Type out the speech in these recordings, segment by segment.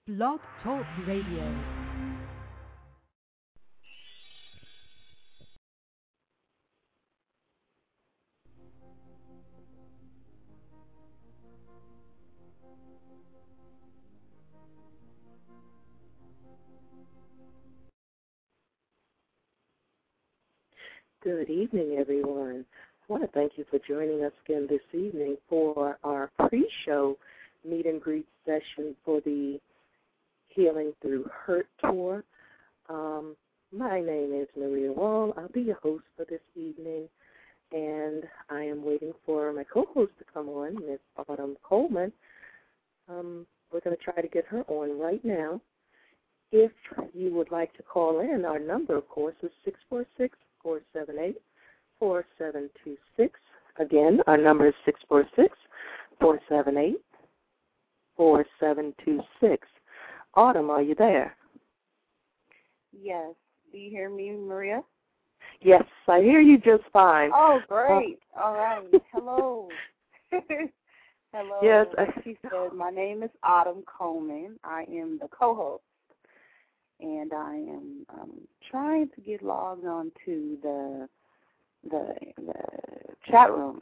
Blog Talk Radio. Good evening, everyone. I want to thank you for joining us again this evening for our pre-show meet and greet session for the Healing Through Hurt tour. My name is Maria Wall. I'll be your host for this evening, and I am waiting for my co-host to come on, Ms. Autumn Coleman. We're going to try to get her on right now. If you would like to call in, our number, of course, is 646-478-4726. Again, our number is 646-478-4726. Autumn, are you there? Yes. Do you hear me, Maria? Yes, I hear you just fine. Oh, great. All right. Hello. Hello. Yes. Like she said, my name is Autumn Coleman. I am the co-host, and I am trying to get logged on to the chat room.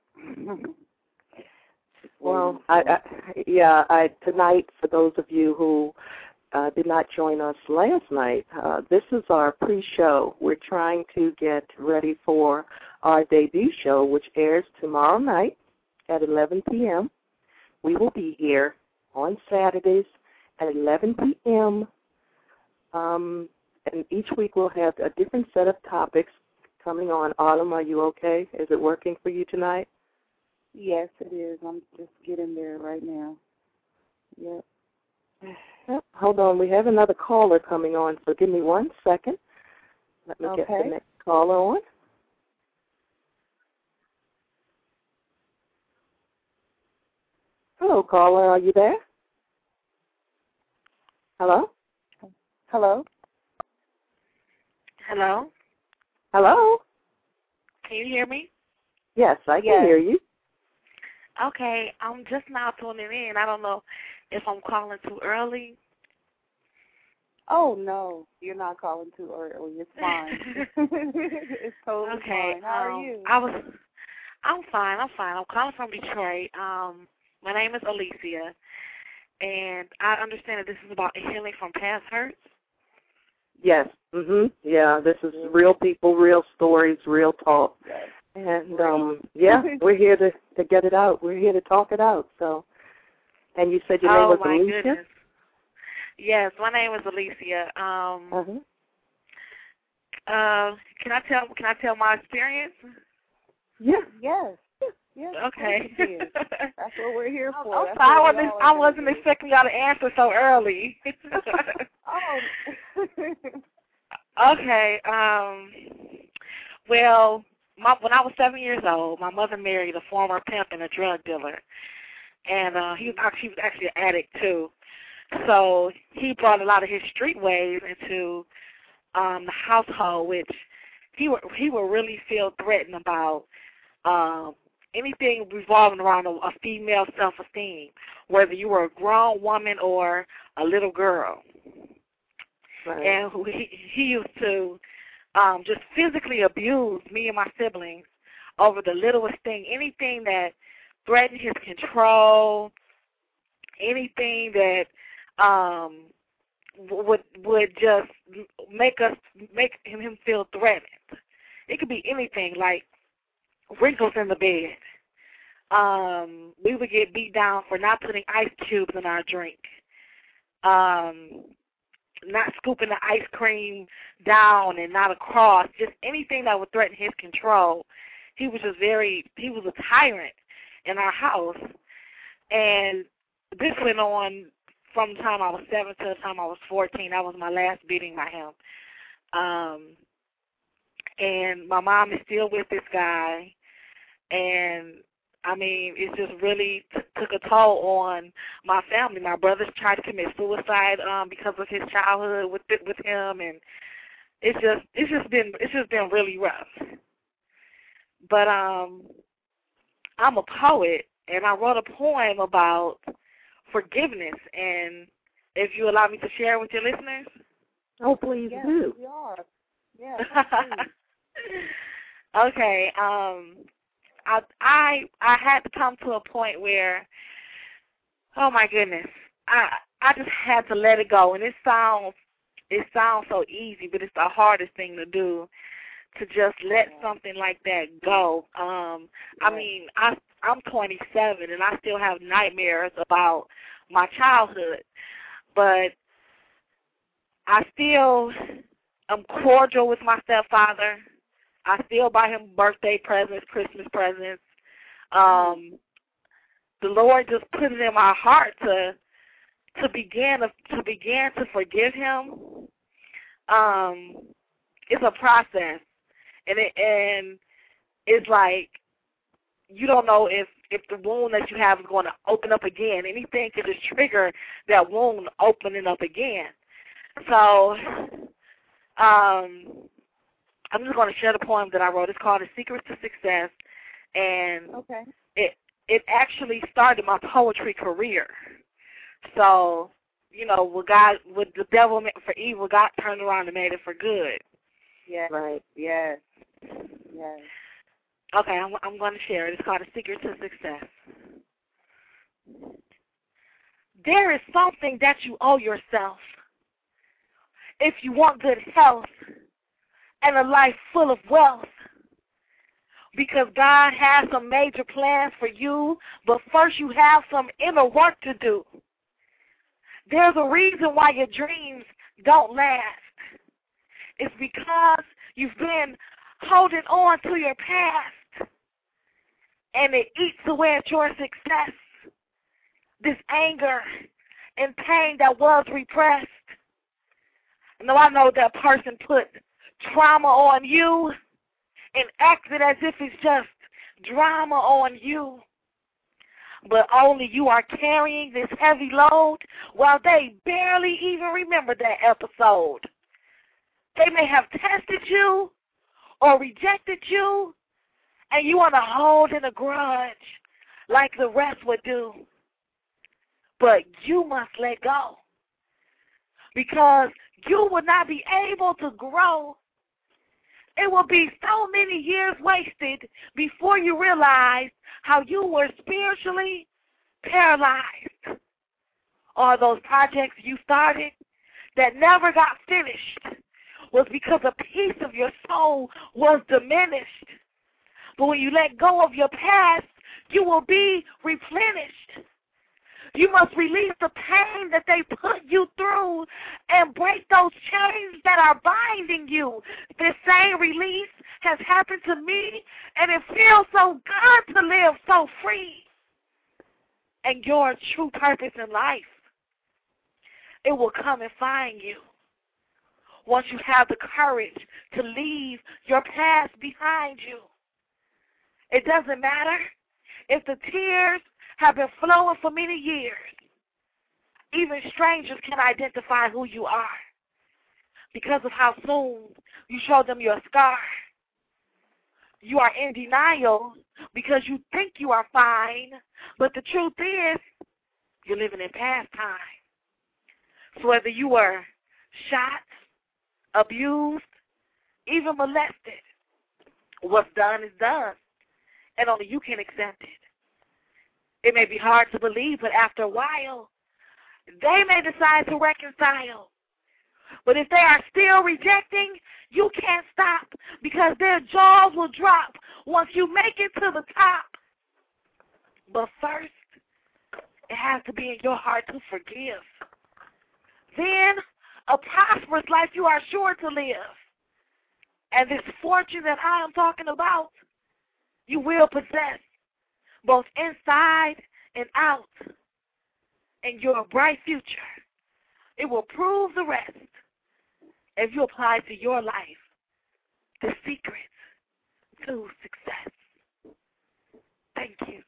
Well, tonight, for those of you who did not join us last night, this is our pre-show. We're trying to get ready for our debut show, which airs tomorrow night at 11 p.m. We will be here on Saturdays at 11 p.m., and each week we'll have a different set of topics coming on. Autumn, are you okay? Is it working for you tonight? Yes, it is. I'm just getting there right now. Yep. Hold on. We have another caller coming on, so give me 1 second. Let me get the next caller on. Hello, caller. Are you there? Hello? Hello? Hello? Hello? Can you hear me? Yes, I can hear you. Okay, I'm just now tuning in. I don't know if I'm calling too early. Oh, no, you're not calling too early. It's fine. It's totally fine. How are you? I'm fine. I'm calling from Detroit. My name is Alicia, and I understand that this is about healing from past hurts. Yes. Yeah, this is real people, real stories, real talk. Yes. And, we're here to get it out. We're here to talk it out. So, and you said your name was Alicia? Goodness. Yes, my name is Alicia. Can I tell my experience? Yeah. Yes. Yes. Okay. That's what we're here for. I wasn't expecting y'all to answer so early. Oh. Okay. Well, when I was 7 years old, my mother married a former pimp and a drug dealer, and he was actually an addict too. So he brought a lot of his street ways into the household, which he would really feel threatened about anything revolving around a female self-esteem, whether you were a grown woman or a little girl. Right. And he used to just physically abuse me and my siblings over the littlest thing, anything that threatened his control, anything that would just make him feel threatened. It could be anything, like wrinkles in the bed. We would get beat down for not putting ice cubes in our drink. Not scooping the ice cream down and not across, just anything that would threaten his control. He was a tyrant in our house. And this went on from the time I was 7 to the time I was 14. That was my last beating by him. And my mom is still with this guy. And I mean, it just really took a toll on my family. My brothers tried to commit suicide because of his childhood with him, and it's just been really rough. But I'm a poet, and I wrote a poem about forgiveness and if you allow me to share with your listeners. Oh, please do. We are. Yes. Okay. I had to come to a point where, oh my goodness, I just had to let it go, and it sounds so easy, but it's the hardest thing to do, to just let something like that go. I mean, I'm 27, and I still have nightmares about my childhood, but I still am cordial with my stepfather. I still buy him birthday presents, Christmas presents. The Lord just put it in my heart to begin to forgive him. It's a process, and it's like you don't know if the wound that you have is going to open up again. Anything could just trigger that wound opening up again. So I'm just going to share the poem that I wrote. It's called The Secret to Success, and it actually started my poetry career. So, you know, what the devil meant for evil, God turned around and made it for good. Yes. Right. Yes. Yes. Okay, I'm going to share it. It's called The Secret to Success. There is something that you owe yourself if you want good health and a life full of wealth, because God has some major plans for you, but first you have some inner work to do. There's a reason why your dreams don't last. It's because you've been holding on to your past, and it eats away at your success. This anger and pain that was repressed. Now I know that person put trauma on you and acted as if it's just drama on you. But only you are carrying this heavy load while they barely even remember that episode. They may have tested you or rejected you, and you want to hold in a grudge like the rest would do. But you must let go, because you will not be able to grow. It will be so many years wasted before you realize how you were spiritually paralyzed. All those projects you started that never got finished was because a piece of your soul was diminished. But when you let go of your past, you will be replenished. You must release the pain that they put you through and break those chains that are binding you. This same release has happened to me, and it feels so good to live so free. And your true purpose in life, it will come and find you once you have the courage to leave your past behind you. It doesn't matter if the tears have been flowing for many years. Even strangers can identify who you are because of how soon you show them your scar. You are in denial because you think you are fine, but the truth is you're living in past time. So whether you were shot, abused, even molested, what's done is done, and only you can accept it. It may be hard to believe, but after a while, they may decide to reconcile. But if they are still rejecting, you can't stop, because their jaws will drop once you make it to the top. But first, it has to be in your heart to forgive. Then, a prosperous life you are sure to live. And this fortune that I am talking about, you will possess, both inside and out. And your bright future, it will prove the rest if you apply to your life the secret to success. Thank you.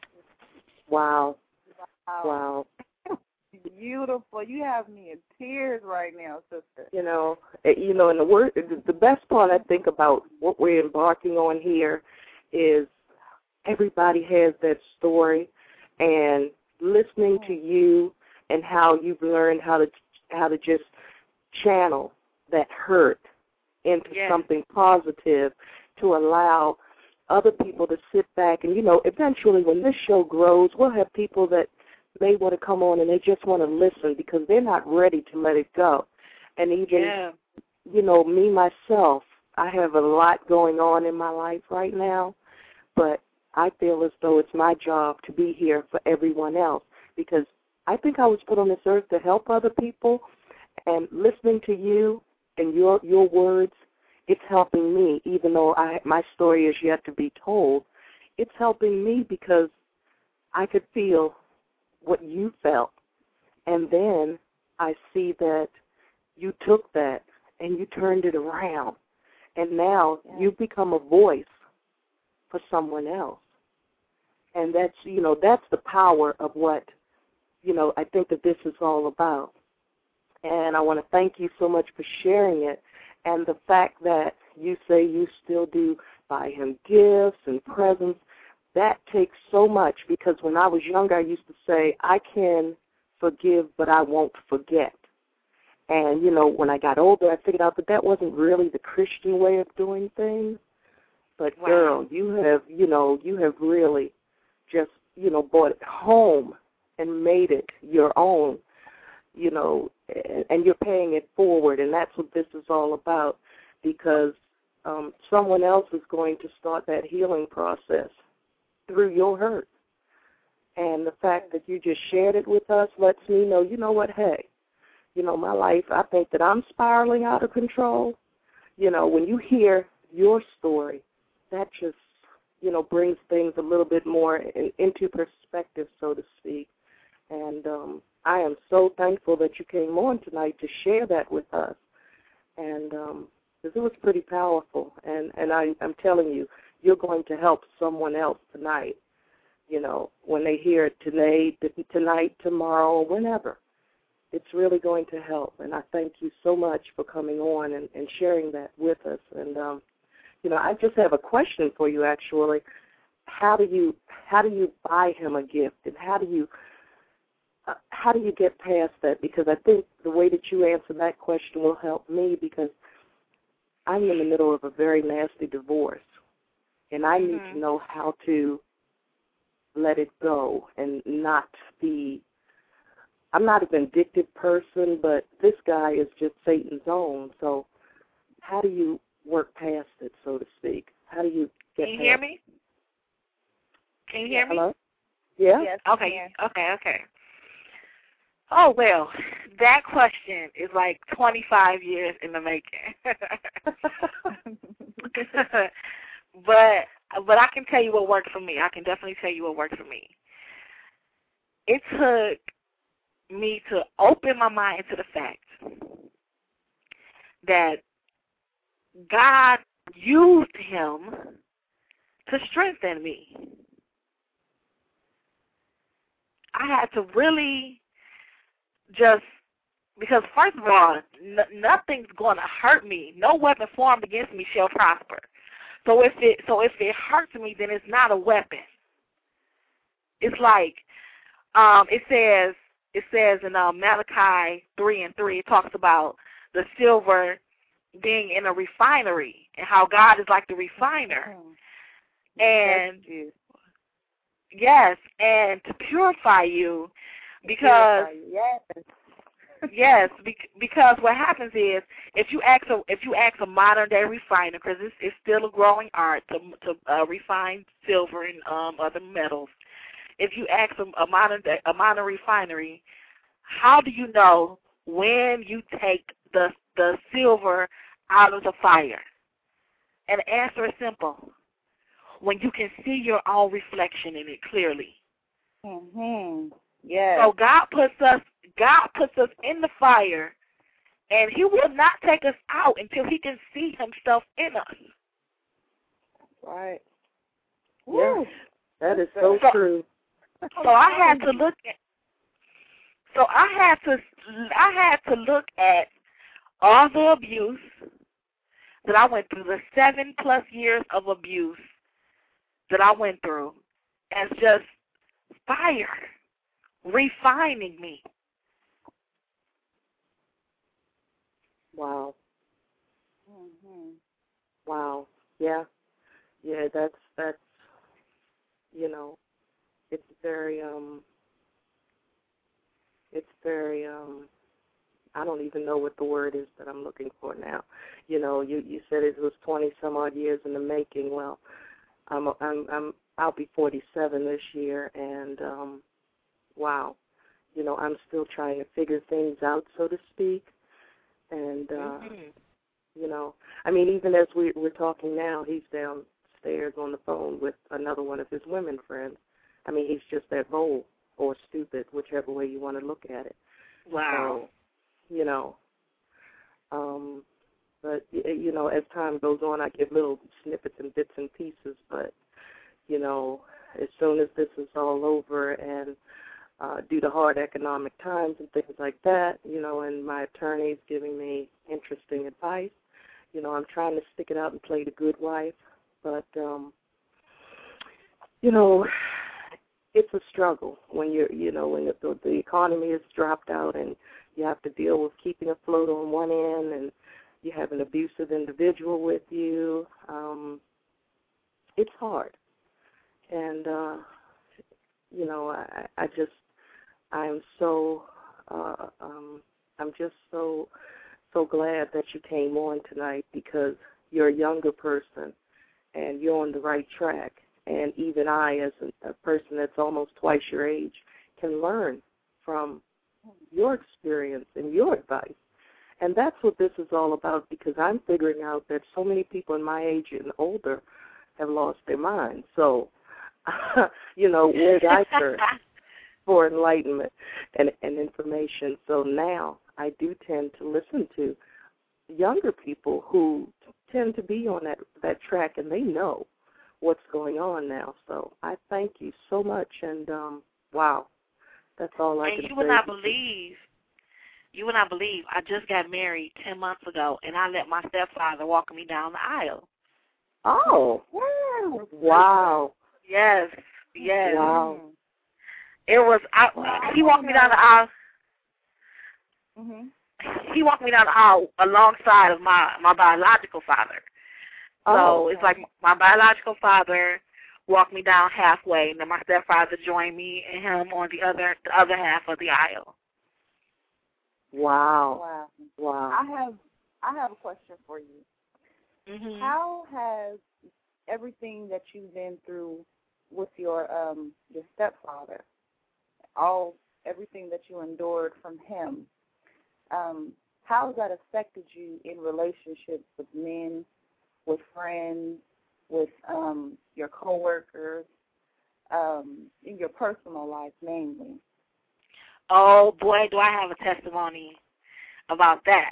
Wow. Wow. Beautiful. You have me in tears right now, sister. You know, and the best part I think about what we're embarking on here is everybody has that story, and listening to you and how you've learned how to just channel that hurt into something positive to allow other people to sit back. And, eventually when this show grows, we'll have people that may want to come on and they just want to listen because they're not ready to let it go. And even, me, myself, I have a lot going on in my life right now, but I feel as though it's my job to be here for everyone else because I think I was put on this earth to help other people, and listening to you and your words, it's helping me, even though my story is yet to be told. It's helping me because I could feel what you felt, and then I see that you took that and you turned it around, and now you've become a voice for someone else. And that's the power of what, I think that this is all about. And I want to thank you so much for sharing it. And the fact that you say you still do buy him gifts and presents, that takes so much, because when I was younger, I used to say, I can forgive, but I won't forget. And, when I got older, I figured out that wasn't really the Christian way of doing things. But, girl, you have really just, brought it home and made it your own, and you're paying it forward. And that's what this is all about, because someone else is going to start that healing process through your hurt. And the fact that you just shared it with us lets me know, hey, my life, I think that I'm spiraling out of control. When you hear your story, that just, brings things a little bit more into perspective, so to speak. And I am so thankful that you came on tonight to share that with us. And because it was pretty powerful. And I'm telling you, you're going to help someone else tonight, when they hear it tonight, tomorrow, or whenever. It's really going to help. And I thank you so much for coming on and sharing that with us. And, I just have a question for you, actually. How do you buy him a gift, and how do you get past that? Because I think the way that you answer that question will help me, because I'm in the middle of a very nasty divorce, and I need to know how to let it go and not be. I'm not a vindictive person, but this guy is just Satan's own. So how do you work past it, so to speak? How do you get past it? Can you hear me? Can you hear me? Hello? Yeah? Yes, Okay. Oh, well, that question is like 25 years in the making. But I can tell you what worked for me. I can definitely tell you what worked for me. It took me to open my mind to the fact that God used him to strengthen me. I had to really just, because first of all, nothing's going to hurt me. No weapon formed against me shall prosper. So if it hurts me, then it's not a weapon. It's like it says in Malachi 3:3, it talks about the silver being in a refinery and how God is like the refiner. And yes, and to purify you, because because what happens is if you ask a modern day refiner, because it's still a growing art to refine silver and other metals. If you ask a modern refinery, how do you know when you take the silver out of the fire? And the answer is simple: when you can see your own reflection in it clearly. Yes. So God puts us in the fire, and he will not take us out until he can see himself in us. Right. Yes, that is so true. So I had to look at all the abuse that I went through, the 7+ years of abuse that I went through, as just fire refining me. Wow. Yeah. Yeah, that's you know, it's very I don't even know what the word is that I'm looking for now. You know, you said it was 20 some odd years in the making. Well, I'll be 47 this year, and wow, you know, I'm still trying to figure things out, so to speak. And you know, I mean, even as we're talking now, he's downstairs on the phone with another one of his women friends. I mean, he's just that bold or stupid, whichever way you want to look at it. Wow. So, you know, but, you know, as time goes on, I get little snippets and bits and pieces. But, you know, as soon as this is all over and due to hard economic times and things like that, you know, and my attorney's giving me interesting advice, you know, I'm trying to stick it out and play the good wife. But, you know, it's a struggle when when the economy is dropped out and you have to deal with keeping afloat on one end and you have an abusive individual with you. It's hard. And, you know, I'm just so glad that you came on tonight because you're a younger person and you're on the right track. And even I, as a person that's almost twice your age, can learn from your experience and your advice. And that's what this is all about because I'm figuring out that so many people in my age and older have lost their minds. So, you know, where did I turn for enlightenment and information? So now I do tend to listen to younger people who tend to be on that track, and they know what's going on now. So I thank you so much, and wow, that's all I can say. And you would not believe, I just got married 10 months ago, and I let my stepfather walk me down the aisle. Oh, wow. Yes. Wow. It was, he walked me down the aisle. He walked me down the aisle alongside of my biological father. So it's like my biological father walked me down halfway, and then my stepfather joined me and him on the other half of the aisle. Wow. I have a question for you. How has everything that you've been through with your stepfather, everything that you endured from him, how has that affected you in relationships with men, with friends, with your coworkers, in your personal life mainly? Oh, boy, do I have a testimony about that.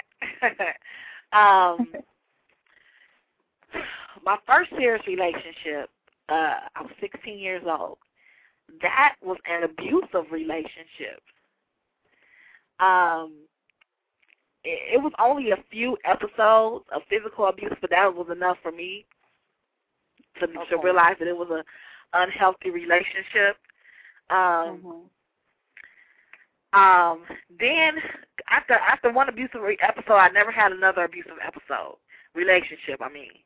My first serious relationship, I was 16 years old. That was an abusive relationship. It was only a few episodes of physical abuse, but that was enough for me to realize that it was an unhealthy relationship. Then after one abusive episode, I never had another abusive relationship.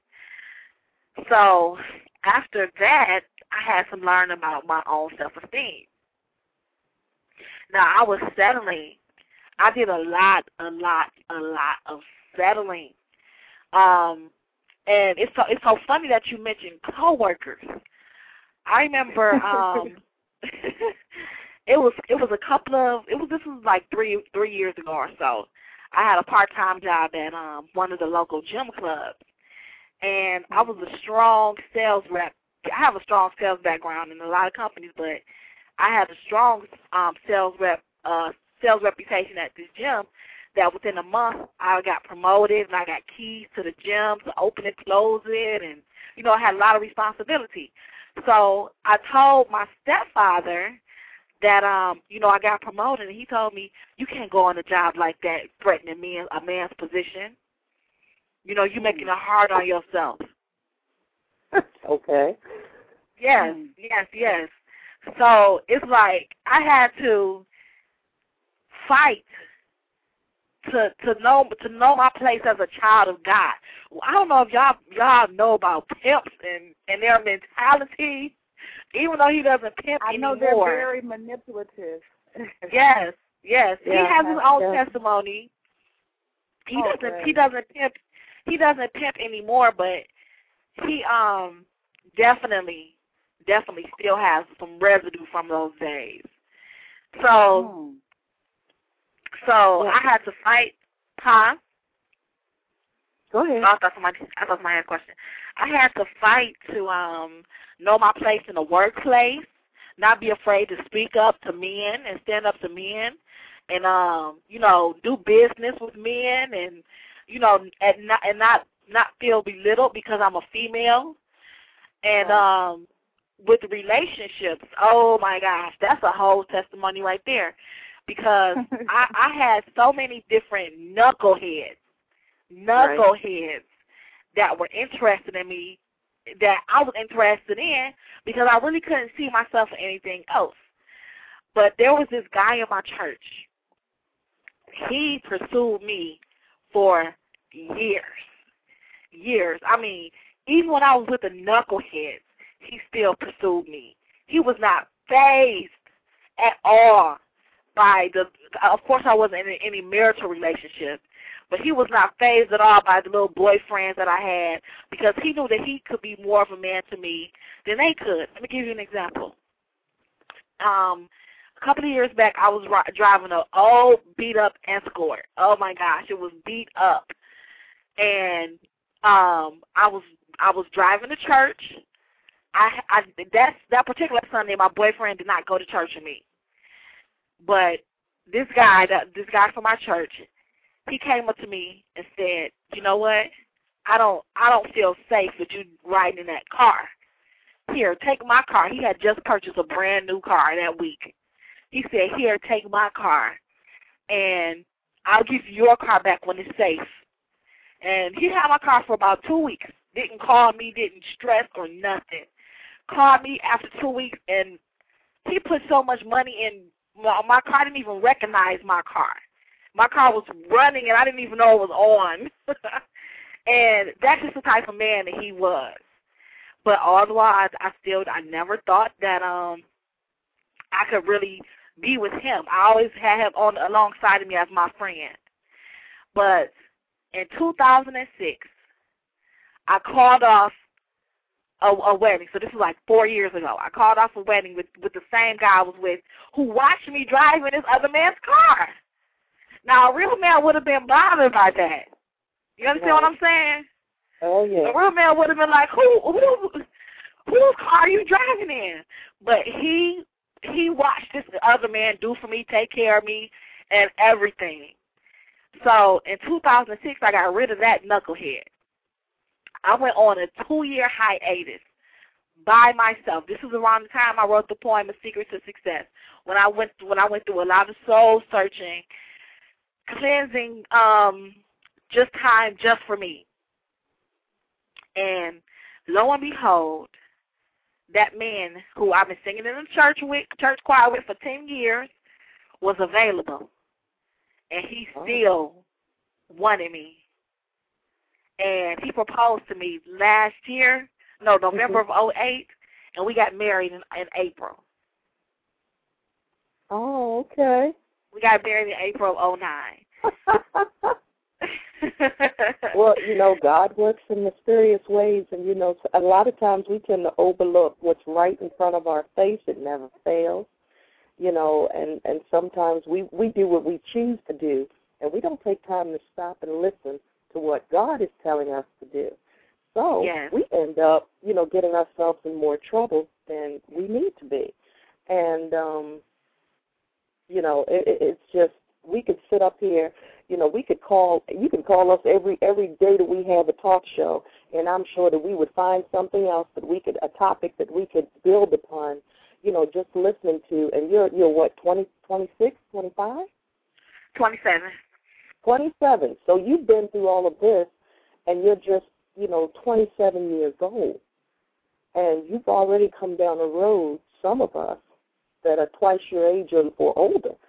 So after that, I had to learn about my own self-esteem. Now, I was settling. I did a lot of settling. And it's so funny that you mentioned coworkers. I remember this was like three years ago or so. I had a part-time job at one of the local gym clubs, and I was a strong sales rep. I have a strong sales background in a lot of companies, but I had a strong sales reputation at this gym that within a month I got promoted and I got keys to the gym to open and close it, and I had a lot of responsibility. So I told my stepfather that I got promoted, and he told me, you can't go on a job like that threatening me a man's position. You're making it hard on yourself. Okay. Yes. So it's like I had to fight to know my place as a child of God. Well, I don't know if y'all know about pimps and their mentality. Even though he doesn't pimp I know anymore. they're very manipulative. Yes. He has his own yes. testimony. He doesn't pimp anymore, but he definitely still has some residue from those days. So I had to fight. Huh? Go ahead. I thought somebody had a question. I had to fight to know my place in the workplace, not be afraid to speak up to men and stand up to men, and do business with men, and and not feel belittled because I'm a female, and with relationships. Oh my gosh, that's a whole testimony right there, because I had so many different knuckleheads that were interested in me, that I was interested in, because I really couldn't see myself in anything else. But there was this guy in my church. He pursued me for years. I mean, even when I was with the knuckleheads, he still pursued me. He was not fazed at all by of course I wasn't in any marital relationship, but he was not fazed at all by the little boyfriends that I had, because he knew that he could be more of a man to me than they could. Let me give you an example. A couple of years back, I was driving an old beat-up Escort. Oh, my gosh, it was beat up. And I was driving to church. That particular Sunday, my boyfriend did not go to church with me. But this guy from my church, he came up to me and said, "You know what? I don't feel safe with you riding in that car. Here, take my car." He had just purchased a brand new car that week. He said, "Here, take my car, and I'll give you your car back when it's safe." And he had my car for about 2 weeks. Didn't call me, didn't stress or nothing. Called me after 2 weeks, and he put so much money in my car. I didn't even recognize my car. My car was running, and I didn't even know it was on. And that's just the type of man that he was. But otherwise, I never thought that I could really be with him. I always had him alongside of me as my friend. But in 2006, I called off a wedding. So this was like 4 years ago. I called off a wedding with the same guy I was with, who watched me driving this other man's car. Now, a real man would have been bothered by that. You understand what I'm saying? Oh, yeah. A real man would have been like, whose car are you driving in? But he watched this other man do for me, take care of me, and everything. So in 2006, I got rid of that knucklehead. I went on a 2-year hiatus by myself. This is around the time I wrote the poem, A Secret to Success, when I went through a lot of soul searching, cleansing, just time just for me. And lo and behold, that man who I've been singing in the church choir with for 10 years was available. And he still wanted me. And he proposed to me November of 2008, and we got married in April. Oh, okay. We got married in April of 2009. Well, God works in mysterious ways, and, a lot of times we tend to overlook what's right in front of our face. It never fails, and sometimes we do what we choose to do, and we don't take time to stop and listen to what God is telling us to do. So we end up, getting ourselves in more trouble than we need to be. And, it's just, we could sit up here, you can call us every day that we have a talk show, and I'm sure that we would find something else a topic that we could build upon, just listening to. And you're what, 26, 25? 27. 27. So you've been through all of this, and you're just, 27 years old. And you've already come down a road, some of us, that are twice your age or older,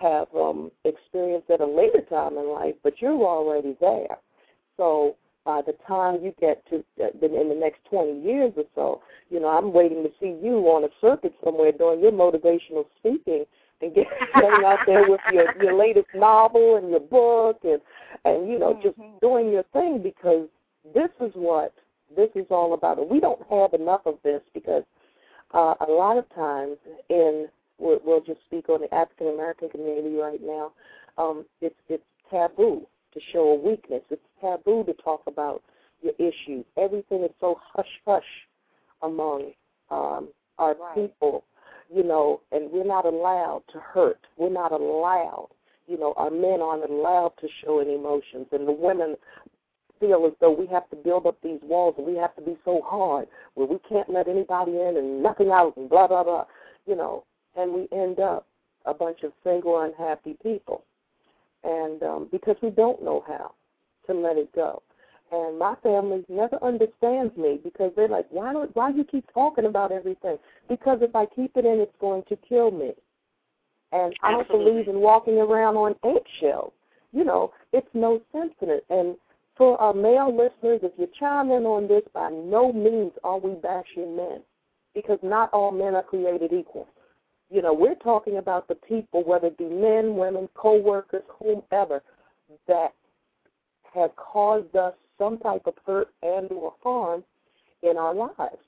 have experienced at a later time in life, but you're already there. So by the time you get to in the next 20 years or so, I'm waiting to see you on a circuit somewhere doing your motivational speaking and getting out there with your latest novel and your book and just doing your thing, because this is what this is all about. And we don't have enough of this because a lot of times we'll just speak on the African American community right now. It's taboo to show a weakness. It's taboo to talk about your issues. Everything is so hush-hush among our people, and we're not allowed to hurt. We're not allowed. Our men aren't allowed to show any emotions, and the women feel as though we have to build up these walls and we have to be so hard where we can't let anybody in and nothing out and blah, blah, blah, and we end up a bunch of single, unhappy people. And because we don't know how to let it go. And my family never understands me because they're like, why do you keep talking about everything? Because if I keep it in, it's going to kill me. And I don't believe in walking around on eggshells. It's no sense in it. And for our male listeners, if you chime in on this, by no means are we bashing men, because not all men are created equal. We're talking about the people, whether it be men, women, co-workers, whomever, that have caused us some type of hurt and or harm in our lives.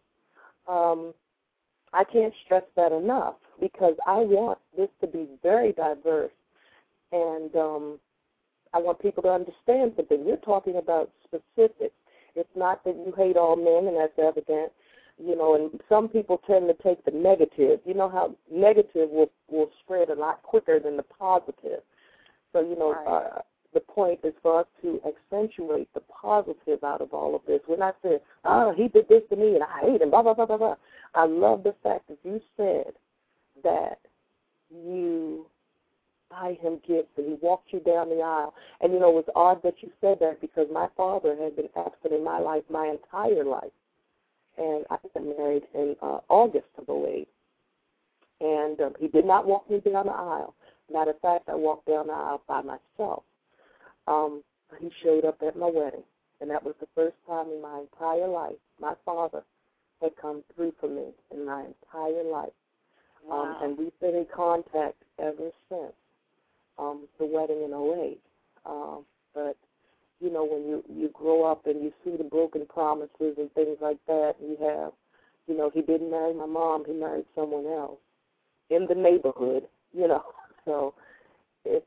I can't stress that enough, because I want this to be very diverse, and I want people to understand something. You're talking about specifics. It's not that you hate all men, and that's evident. And some people tend to take the negative. You know how negative will spread a lot quicker than the positive. So, the point is for us to accentuate the positive out of all of this. We're not saying, he did this to me and I hate him, blah, blah, blah, blah, blah. I love the fact that you said that you buy him gifts and he walked you down the aisle. And, it was odd that you said that, because my father had been absent in my life my entire life. And I got married in August of 2008. And he did not walk me down the aisle. Matter of fact, I walked down the aisle by myself. He showed up at my wedding, and that was the first time in my entire life my father had come through for me in my entire life. Wow. And we've been in contact ever since the wedding in 2008. But when you grow up and you see the broken promises and things like that, and you have, he didn't marry my mom, he married someone else in the neighborhood, So it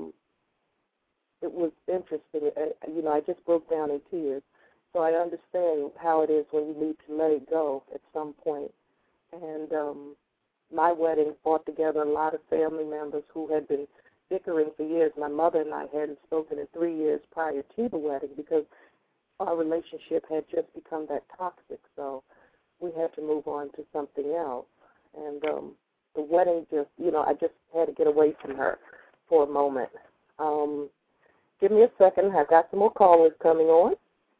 was interesting. I just broke down in tears. So I understand how it is when you need to let it go at some point. And my wedding brought together a lot of family members who had been bickering for years. My mother and I hadn't spoken in 3 years prior to the wedding because our relationship had just become that toxic. So we had to move on to something else. And the wedding just, I just had to get away from her for a moment. Give me a second. I've got some more callers coming on.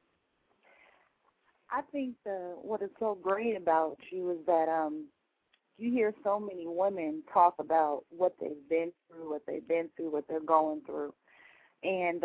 I think what is so great about you is that you hear so many women talk about what they've been through, what they're going through. And,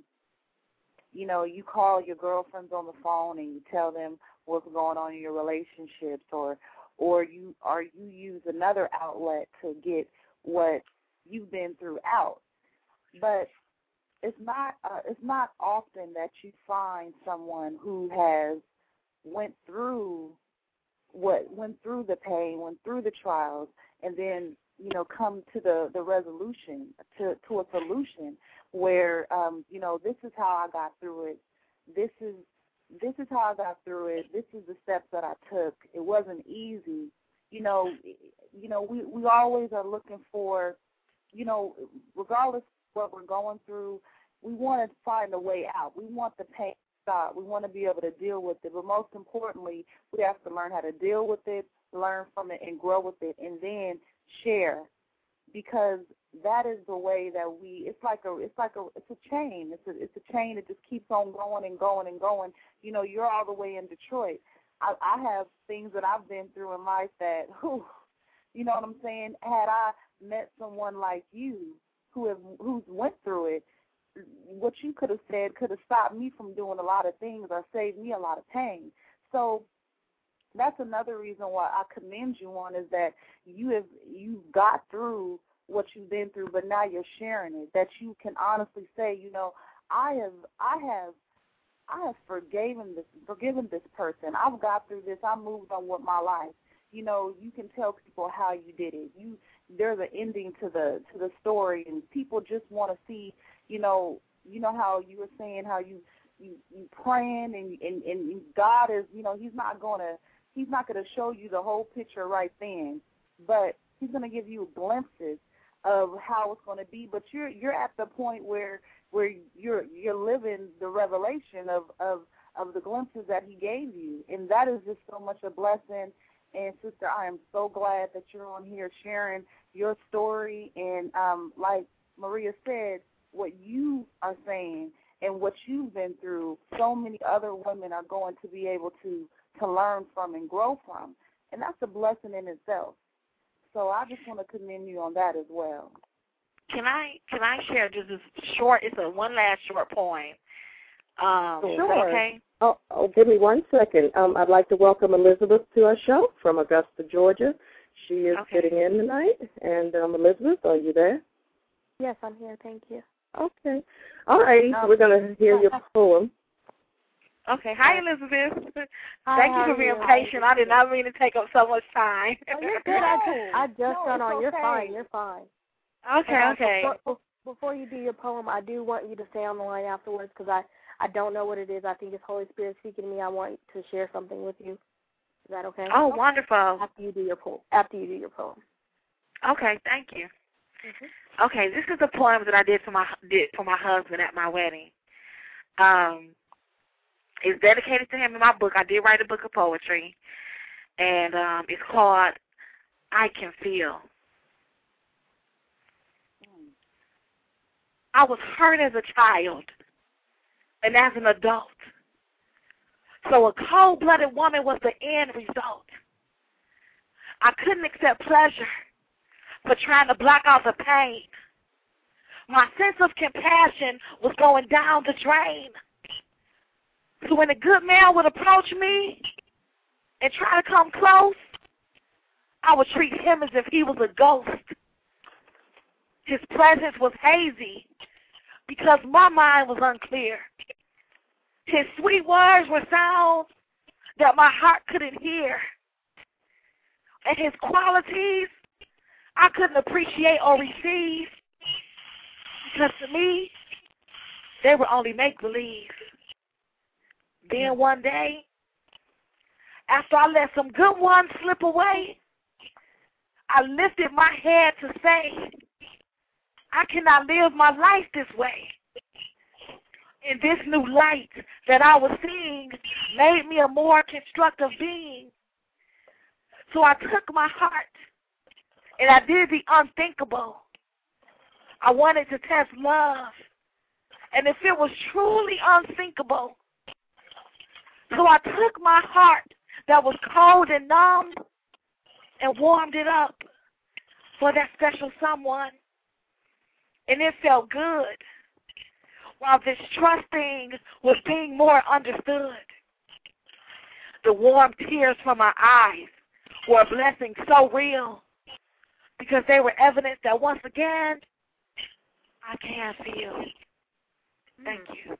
you call your girlfriends on the phone and you tell them what's going on in your relationships, or you use another outlet to get what you've been through out. But it's not often that you find someone who has went through the pain, went through the trials, and then come to the resolution, to a solution where this is how I got through it. This is how I got through it. This is the steps that I took. It wasn't easy. We always are looking for, regardless of what we're going through, we want to find a way out. We want the pain to stop. We want to be able to deal with it. But most importantly, we have to learn how to deal with it, learn from it, and grow with it, and then share. Because that is the way that it's a chain. It's a chain that just keeps on going and going and going. You're all the way in Detroit. I have things that I've been through in life that, you know what I'm saying? Had I met someone like you, who's went through it, what you could have said could have stopped me from doing a lot of things or saved me a lot of pain. So that's another reason why I commend you on, is that you got through what you've been through, but now you're sharing it. That you can honestly say, you know, I have forgiven this person. I've got through this. I moved on with my life. You know, you can tell people how you did it. There's an ending to the story, and people just want to see, you know how you were saying how you praying and God is, you know, He's not gonna show you the whole picture right then, but He's gonna give you glimpses of how it's gonna be. But you're at the point where you're living the revelation of the glimpses that He gave you, and that is just so much a blessing. And sister, I am so glad that you're on here sharing your story. And like Maria said, what you are saying and what you've been through, so many other women are going to be able to learn from and grow from. And that's a blessing in itself. So I just want to commend you on that as well. Can I share just this short? It's one last short poem. Sure. Okay. Oh, give me 1 second. I'd like to welcome Elizabeth to our show from Augusta, Georgia. She is getting in tonight. And Elizabeth, are you there? Yes, I'm here. Thank you. Okay. All right. We're going to hear your poem. Okay. Hi, Elizabeth. Hi, Thank you for being patient. I did not mean to take up so much time. Oh, you're good. I just got on. You're fine. You're fine. Okay. Before you do your poem, I do want you to stay on the line afterwards, because I don't know what it is. I think it's Holy Spirit speaking to me. I want to share something with you. Is that okay? Oh, wonderful. After you do your poem. Okay, thank you. Mm-hmm. Okay, this is a poem that I did for my husband at my wedding. It's dedicated to him in my book. I did write a book of poetry, and it's called I Can Feel. I was hurt as a child and as an adult. So a cold-blooded woman was the end result. I couldn't accept pleasure for trying to block out the pain. My sense of compassion was going down the drain. So when a good man would approach me and try to come close, I would treat him as if he was a ghost. His presence was hazy because my mind was unclear. His sweet words were sounds that my heart couldn't hear. And his qualities I couldn't appreciate or receive, because to me, they were only make-believe. Then one day, after I let some good ones slip away, I lifted my head to say, I cannot live my life this way. And this new light that I was seeing made me a more constructive being. So I took my heart and I did the unthinkable. I wanted to test love. And if it was truly unthinkable, so I took my heart that was cold and numb and warmed it up for that special someone. And it felt good, while this trusting was being more understood. The warm tears from my eyes were a blessing so real, because they were evidence that once again, I can feel. Thank you.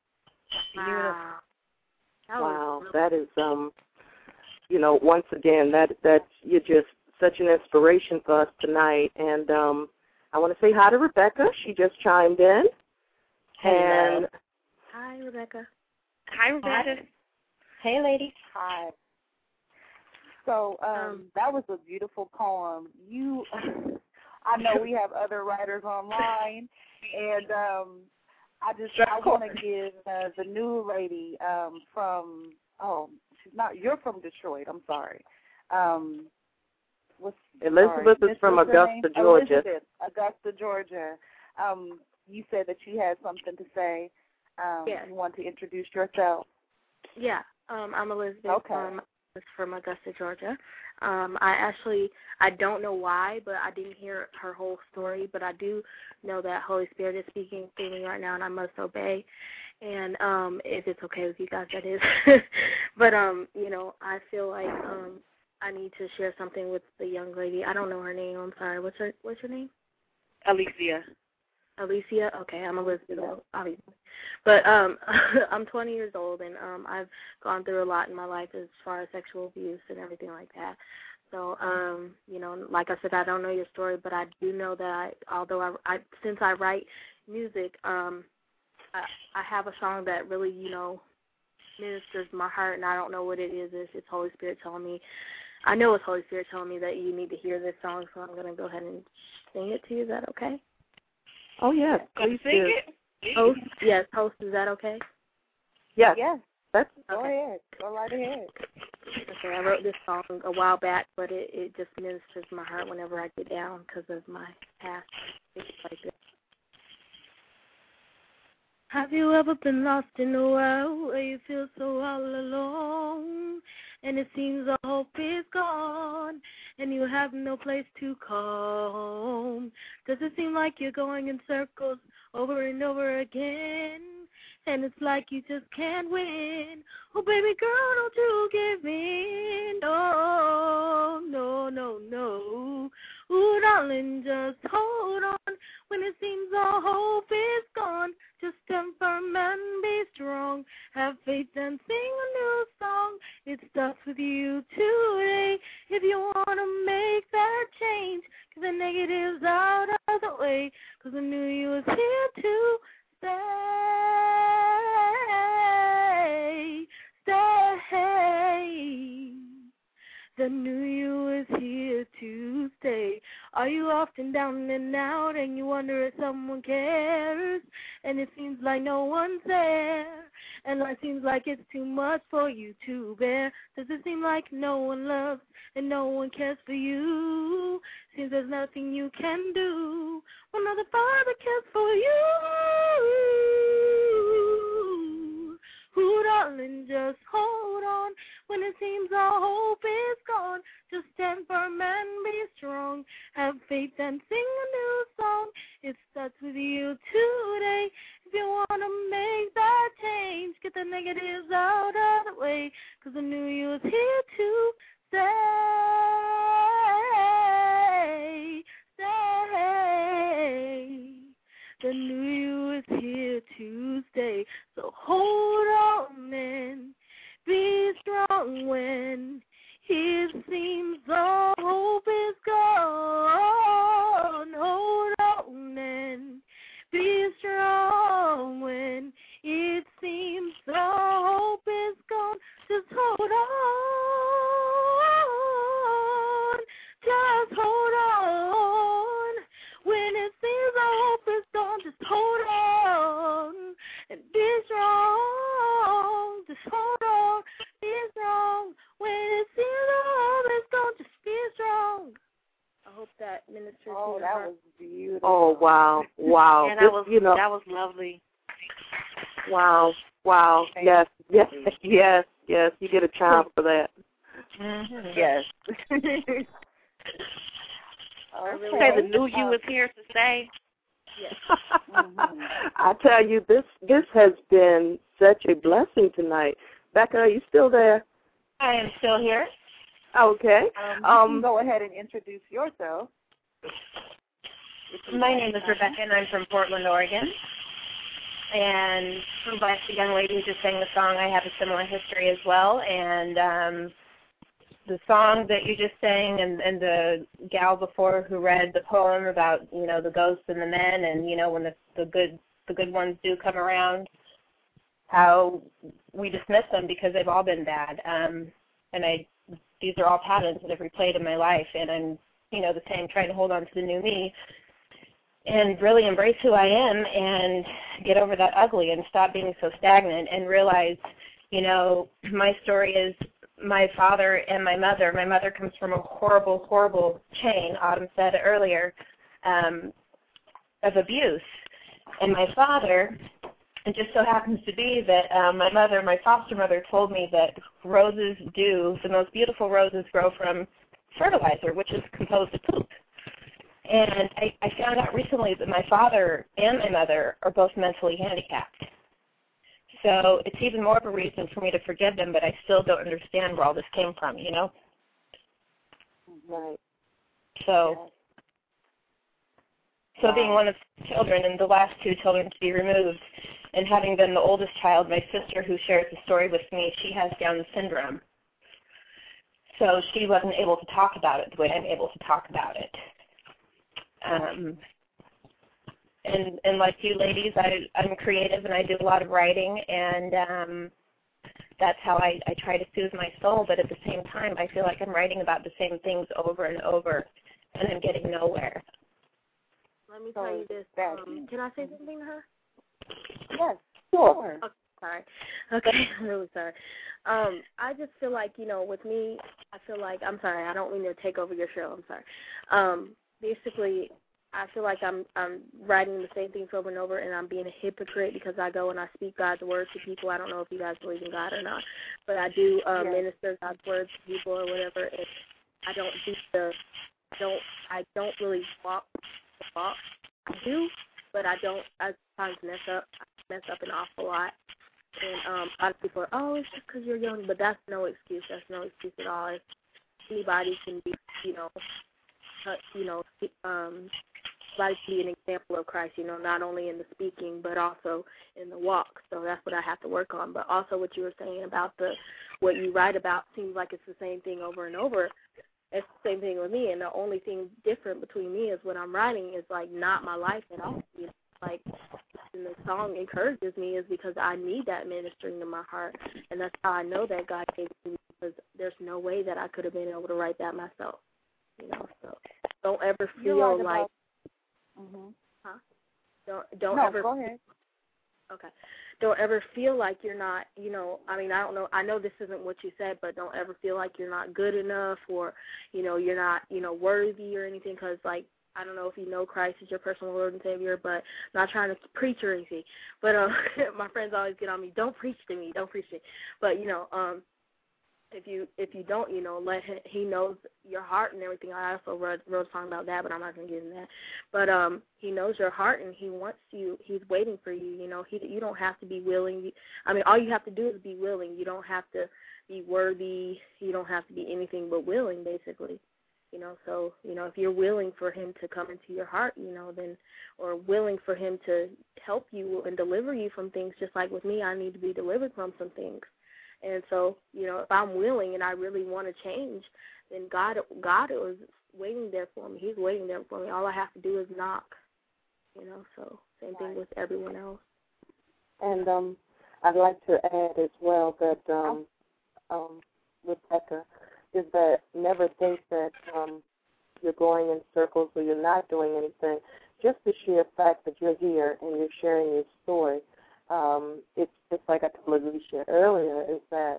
Wow, that is, once again, that you're just such an inspiration for us tonight. And I want to say hi to Rebecca. She just chimed in. Hello. And hi, Rebecca. Hi, Rebecca. Hey, lady. Hi. So that was a beautiful poem. I know we have other writers online, and I want to give the new lady you're from Detroit. I'm sorry. Elizabeth is from Augusta, Georgia. Elizabeth, Augusta, Georgia. You said that you had something to say. Yes. You want to introduce yourself? Yeah. I'm Elizabeth. Okay. is from Augusta, Georgia. I don't know why, but I didn't hear her whole story, but I do know that Holy Spirit is speaking through me right now, and I must obey. And if it's okay with you guys, that is. But, I feel like I need to share something with the young lady. I don't know her name. I'm sorry. What's her name? Alicia. Alicia? Okay, I'm Elizabeth, obviously. But I'm 20 years old, and I've gone through a lot in my life as far as sexual abuse and everything like that. So, like I said, I don't know your story, but I do know that although since I write music, I have a song that really, ministers my heart, and I don't know what it is. It's Holy Spirit telling me. I know it's Holy Spirit telling me that you need to hear this song, so I'm going to go ahead and sing it to you. Is that okay? Oh, yes. Please sing it. Host, yes, host, is that okay? Yes. Yes. That's Go ahead. Go right ahead. Okay, I wrote this song a while back, but it just ministers my heart whenever I get down because of my past. It's like this. Have you ever been lost in a world where you feel so all alone, and it seems all hope is gone, and you have no place to call home? Does it seem like you're going in circles over and over again, and it's like you just can't win? Oh, baby girl, don't you give in. No, no, no, no. Ooh, darling, just hold on. When it seems all hope is gone, just stand firm and be strong. Have faith and sing a new song. It starts with you today. If you want to make that change, get the negatives out of the way, because I knew you was here to stay. I knew you was here to stay. Are you often down and out and you wonder if someone cares, and it seems like no one's there, and life seems like it's too much for you to bear? Does it seem like no one loves and no one cares for you? Seems there's nothing you can do when other Father cares for you. Ooh, darling, just hold on. When it seems all hope is gone, just stand firm and be strong. Have faith and sing a new song. It starts with you today. If you want to make that change, get the negatives out of the way, because I knew you was here to stay. I knew you was here to stay. So hold on and be strong when it seems all hope is gone. Hold on and be strong when it seems all hope is gone. Just hold on. Just hold on. When it seems all hope is gone, just hold on and be strong. Just hold on, be strong. When it seems all hope is gone, just be strong. I hope that ministers to your that heart. was beautiful. Oh, wow. Wow. Yeah, that was lovely. Wow. Wow. Yes. Yes. Yes. Yes. You get a child for that. Mm-hmm. Yes. Okay. Say the new you is here to stay. Yes. I tell you, this has been such a blessing tonight. Becca, are you still there? I am still here. Okay. You can go ahead and introduce yourself. My name is Rebecca, and I'm from Portland, Oregon. And like the young lady who just sang the song, I have a similar history as well. And the song that you just sang and the gal before who read the poem about, the ghosts and the men and, when the good ones do come around, how we dismiss them because they've all been bad. These are all patterns that have replayed in my life, and I'm, the same, trying to hold on to the new me and really embrace who I am and get over that ugly and stop being so stagnant and realize, my story is my father and my mother. My mother comes from a horrible, horrible chain, Autumn said earlier, of abuse. And my father It just so happens to be that my foster mother told me that roses the most beautiful roses grow from fertilizer, which is composed of poop. And I found out recently that my father and my mother are both mentally handicapped. So it's even more of a reason for me to forgive them, but I still don't understand where all this came from, you know? Right. So being one of the children and the last two children to be removed, and having been the oldest child, my sister who shares the story with me, she has Down syndrome. So she wasn't able to talk about it the way I'm able to talk about it. And like you ladies, I'm creative and I do a lot of writing, and that's how I try to soothe my soul. But at the same time, I feel like I'm writing about the same things over and over, and I'm getting nowhere. Let me tell you this. Can I say something to her? Yes, sure. Oh, sorry. Okay, I'm really sorry. I just feel like, with me, I feel like, I'm sorry, I don't mean to take over your show. I'm sorry. Basically, I feel like I'm writing the same things over and over, and I'm being a hypocrite because I go and I speak God's word to people. I don't know if you guys believe in God or not, but I do minister God's word to people or whatever. And I don't do I don't really walk the walk. I do, but I don't. I sometimes mess up an awful lot. And a lot of people are, oh, it's just because you're young, but that's no excuse. That's no excuse at all. If anybody can be, somebody can be an example of Christ, not only in the speaking but also in the walk. So that's what I have to work on. But also what you were saying about what you write about seems like it's the same thing over and over. It's the same thing with me, and the only thing different between me is what I'm writing is, like, not my life at all. And the song encourages me is because I need that ministering to my heart, and that's how I know that God gave it to me, because there's no way that I could have been able to write that myself. So don't ever feel like don't ever go ahead. Okay. Don't ever feel like you're not, I don't know, I know this isn't what you said, but don't ever feel like you're not good enough or, you're not, worthy or anything, because, like, I don't know if you know Christ is your personal Lord and Savior, but I'm not trying to preach or anything. But my friends always get on me, don't preach to me. But, if you don't, let him, he knows your heart and everything. I also wrote a song about that, but I'm not going to get into that. But he knows your heart, and he wants you. He's waiting for you. You don't have to be willing. All you have to do is be willing. You don't have to be worthy. You don't have to be anything but willing, basically. So, if you're willing for him to come into your heart, then, or willing for him to help you and deliver you from things, just like with me, I need to be delivered from some things. And so, if I'm willing and I really want to change, then God is waiting there for me. He's waiting there for me. All I have to do is knock, so same thing with everyone else. And I'd like to add as well that, Rebecca, is that never think that you're going in circles or you're not doing anything. Just the sheer fact that you're here and you're sharing your story, it's like I told Alicia earlier, is that,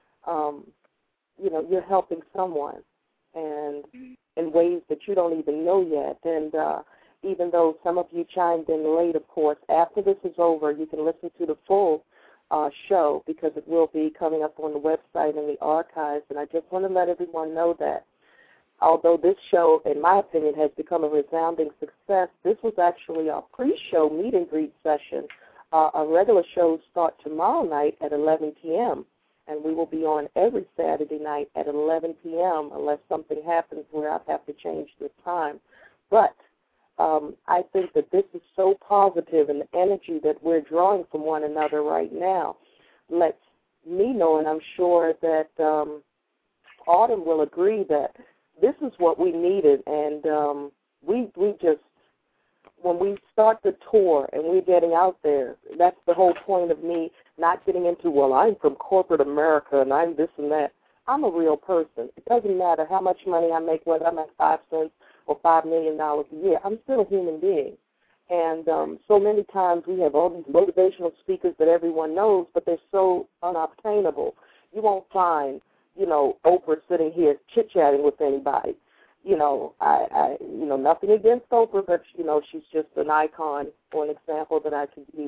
you're helping someone and in ways that you don't even know yet. And even though some of you chimed in late, of course, after this is over, you can listen to the full show because it will be coming up on the website and the archives. And I just want to let everyone know that although this show, in my opinion, has become a resounding success, this was actually our pre-show meet and greet session. Our regular shows start tomorrow night at 11 p.m., and we will be on every Saturday night at 11 p.m. unless something happens where I have to change the time. But I think that this is so positive, and the energy that we're drawing from one another right now lets me know, and I'm sure that Autumn will agree, that this is what we needed. And we just, when we start the tour and we're getting out there, that's the whole point of me not getting into, well, I'm from corporate America and I'm this and that. I'm a real person. It doesn't matter how much money I make, whether I'm at 5 cents or $5 million a year. I'm still a human being. And so many times we have all these motivational speakers that everyone knows, but they're so unobtainable. You won't find, Oprah sitting here chit-chatting with anybody. I nothing against Oprah, but, she's just an icon or an example that I could use.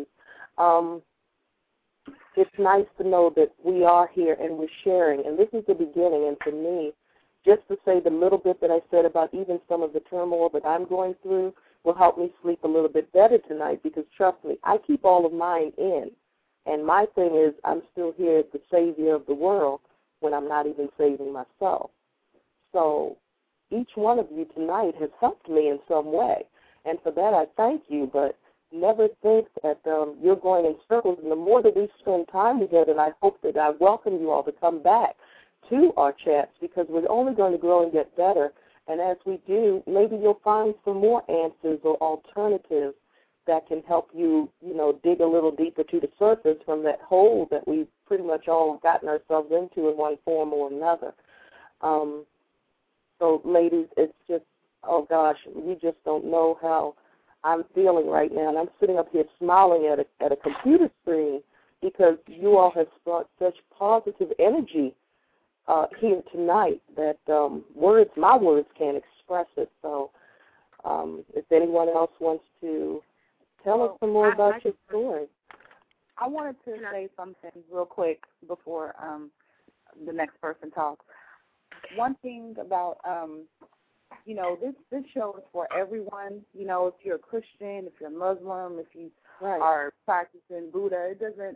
It's nice to know that we are here and we're sharing, and this is the beginning. And for me, just to say the little bit that I said about even some of the turmoil that I'm going through will help me sleep a little bit better tonight, because trust me, I keep all of mine in. And my thing is, I'm still here as the savior of the world when I'm not even saving myself. So each one of you tonight has helped me in some way. And for that, I thank you. But never think that you're going in circles. And the more that we spend time together, and I hope that I welcome you all to come back to our chats, because we're only going to grow and get better. And as we do, maybe you'll find some more answers or alternatives that can help you, dig a little deeper to the surface from that hole that we've pretty much all gotten ourselves into in one form or another. So, ladies, it's just, oh, gosh, you just don't know how I'm feeling right now. And I'm sitting up here smiling at a computer screen because you all have brought such positive energy here tonight that my words can't express it. So if anyone else wants to tell us some more about your story. I wanted to say something real quick before the next person talks. One thing about, this show is for everyone. If you're a Christian, if you're a Muslim, if you are practicing Buddhism,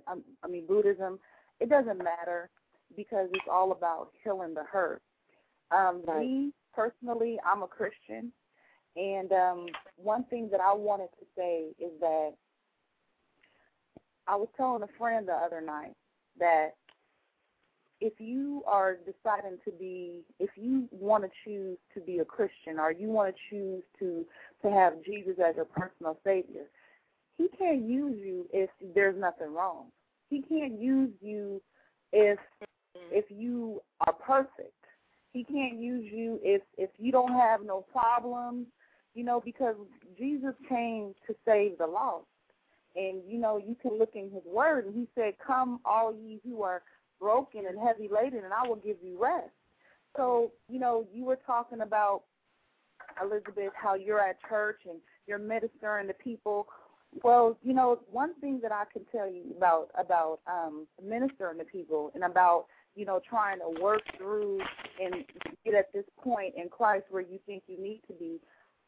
it doesn't matter, because it's all about healing the hurt. Me, personally, I'm a Christian. And one thing that I wanted to say is that I was telling a friend the other night that if you are deciding if you want to choose to be a Christian, or you want to choose to have Jesus as your personal Savior, He can't use you if there's nothing wrong. He can't use you if you are perfect. He can't use you if you don't have no problems. Because Jesus came to save the lost. And, you can look in His Word, and He said, "Come, all ye who are broken and heavy laden, and I will give you rest." So, you were talking about, Elizabeth, how you're at church and you're ministering to people. Well, one thing that I can tell you about ministering to people and about, trying to work through and get at this point in Christ where you think you need to be,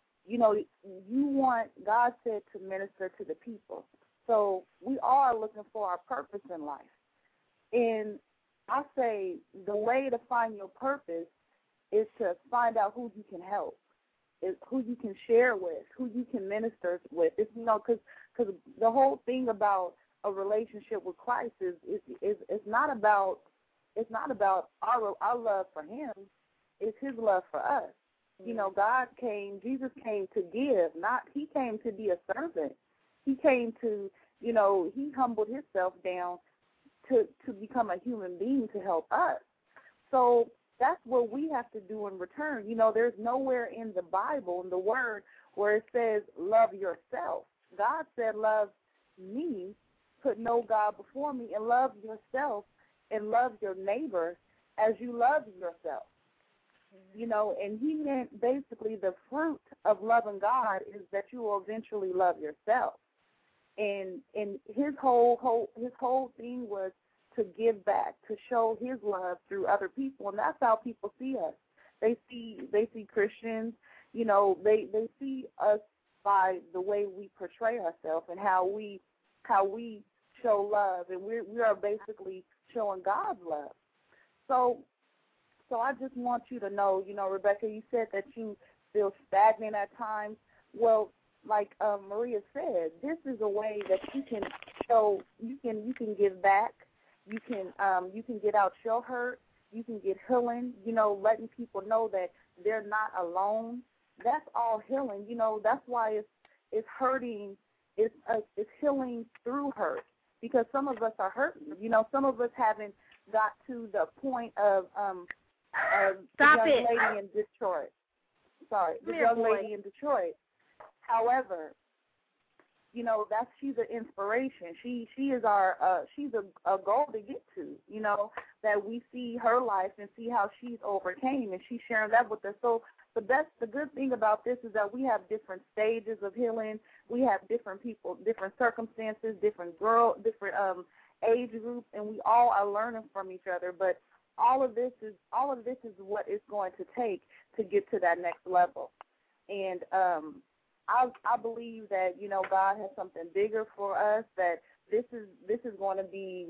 God said to minister to the people. So we all are looking for our purpose in life. And I say the way to find your purpose is to find out who you can help, is who you can share with, who you can minister with. It's, because the whole thing about a relationship with Christ is not about our love for Him. It's His love for us. Jesus came to give, He came to be a servant. He came to, He humbled Himself down to become a human being to help us. So that's what we have to do in return. There's nowhere in the Bible, in the Word, where it says love yourself. God said love me, put no God before me, and love yourself and love your neighbor as you love yourself. And He meant basically the fruit of loving God is that you will eventually love yourself. And His whole thing was to give back, to show His love through other people, and that's how people see us. They see Christians, they see us by the way we portray ourselves and how we show love, and we are basically showing God's love. So I just want you to know, Rebecca, you said that you feel stagnant at times. Well, like Maria said, this is a way that you can show, you can give back, you can get out your hurt, you can get healing, letting people know that they're not alone. That's all healing. That's why it's hurting. It's healing through hurt, because some of us are hurting. Some of us haven't got to the point of the young lady in Detroit. Sorry, the young lady in Detroit. However, you know, she's an inspiration. She is she's a goal to get to, you know, that we see her life and see how she's overcame, and she's sharing that with us. So the good thing about this is that we have different stages of healing. We have different people, different circumstances, different age groups, and we all are learning from each other. But all of this is what it's going to take to get to that next level. And I believe that, you know, God has something bigger for us, that this is going to be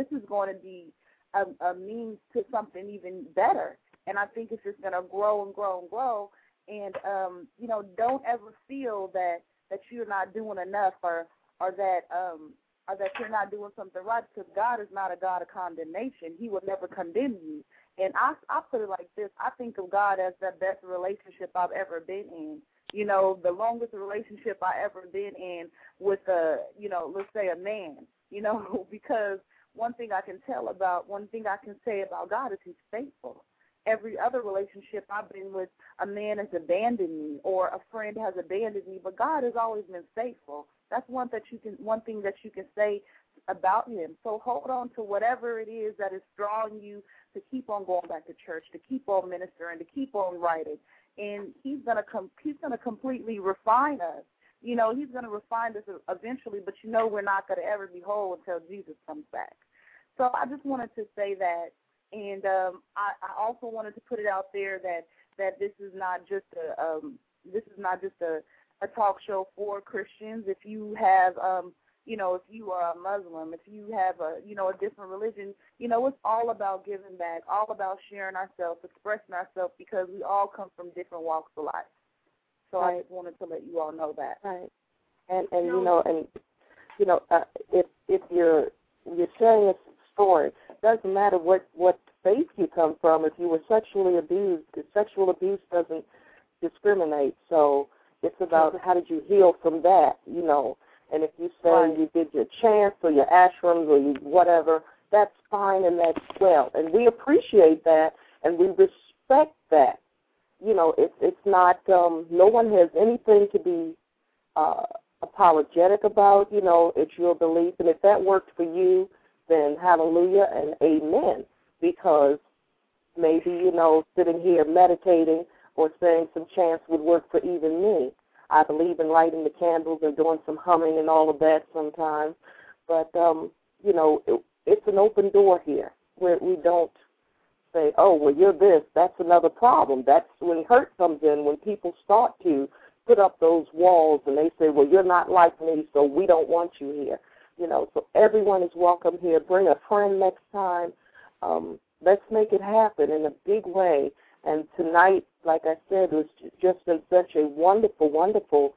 a means to something even better. And I think it's just going to grow and grow and grow. And you know, don't ever feel that you're not doing enough or that you're not doing something right, because God is not a God of condemnation. He will never condemn you. And I put it like this: I think of God as the best relationship I've ever been in. You know, the longest relationship I ever been in with you know, let's say a man. You know, because one thing I can say about God is He's faithful. Every other relationship I've been with, a man has abandoned me or a friend has abandoned me, but God has always been faithful. That's one thing that you can say about Him. So hold on to whatever it is that is drawing you to keep on going back to church, to keep on ministering, to keep on writing. And He's gonna completely refine us. You know, He's gonna refine us eventually, but you know we're not gonna ever be whole until Jesus comes back. So I just wanted to say that. And I also wanted to put it out there that this is not just a talk show for Christians. If you have you know, if you are a Muslim, if you have a different religion, you know, it's all about giving back, all about sharing ourselves, expressing ourselves, because we all come from different walks of life. So right. I just wanted to let you all know that. Right. And if you're sharing a story, it doesn't matter what faith you come from. If you were sexually abused, sexual abuse doesn't discriminate. So it's about how did you heal from that, you know. And if you say right. you did your chants or your ashrams or you whatever, that's fine and that's well. And we appreciate that and we respect that. You know, it's not, no one has anything to be apologetic about. You know, it's your belief. And if that worked for you, then hallelujah and amen. Because maybe, you know, sitting here meditating or saying some chants would work for even me. I believe in lighting the candles and doing some humming and all of that sometimes. But, you know, it's an open door here where we don't say, oh, well, you're this. That's another problem. That's when hurt comes in, when people start to put up those walls and they say, well, you're not like me, so we don't want you here. You know, so everyone is welcome here. Bring a friend next time. Let's make it happen in a big way. And tonight, like I said, was just been such a wonderful, wonderful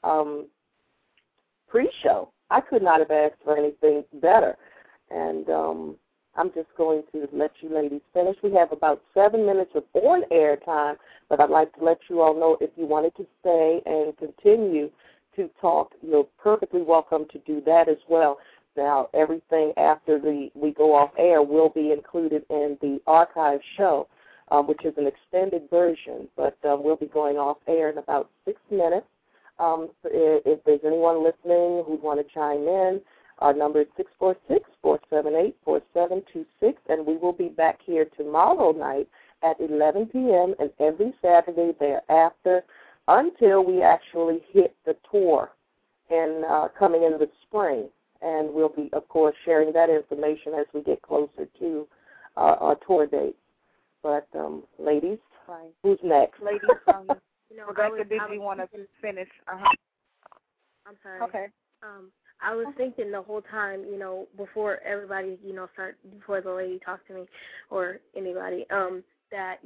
pre-show. I could not have asked for anything better. And I'm just going to let you ladies finish. We have about 7 minutes of on-air time, but I'd like to let you all know if you wanted to stay and continue to talk, you're perfectly welcome to do that as well. Now, everything after we go off air will be included in the archive show, which is an extended version, but we'll be going off air in about 6 minutes. If there's anyone listening who'd want to chime in, our number is 646-478-4726, and we will be back here tomorrow night at 11 p.m. and every Saturday thereafter until we actually hit the tour and coming in the spring. And we'll be, of course, sharing that information as we get closer to our tour date. But, ladies, right. Who's next? Ladies, Rebecca, did you want to finish? I'm sorry. Okay. I was thinking the whole time, you know, before everybody, you know, before the lady talked to me or anybody, that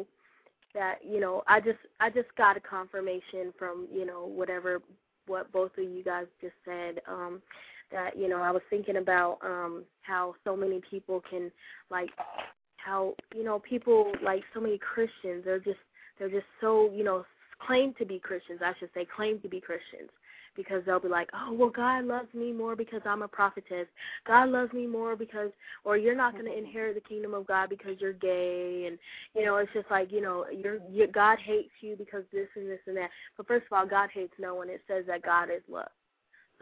I just got a confirmation from, you know, what both of you guys just said, that, you know, I was thinking about how so many people can, like, how, you know, people, like, so many Christians, they're just so, you know, claim to be Christians, because they'll be like, oh, well, God loves me more because I'm a prophetess. God loves me more because, or you're not going to inherit the kingdom of God because you're gay. And, you know, it's just like, you know, God hates you because this and this and that. But first of all, God hates no one. It says that God is love.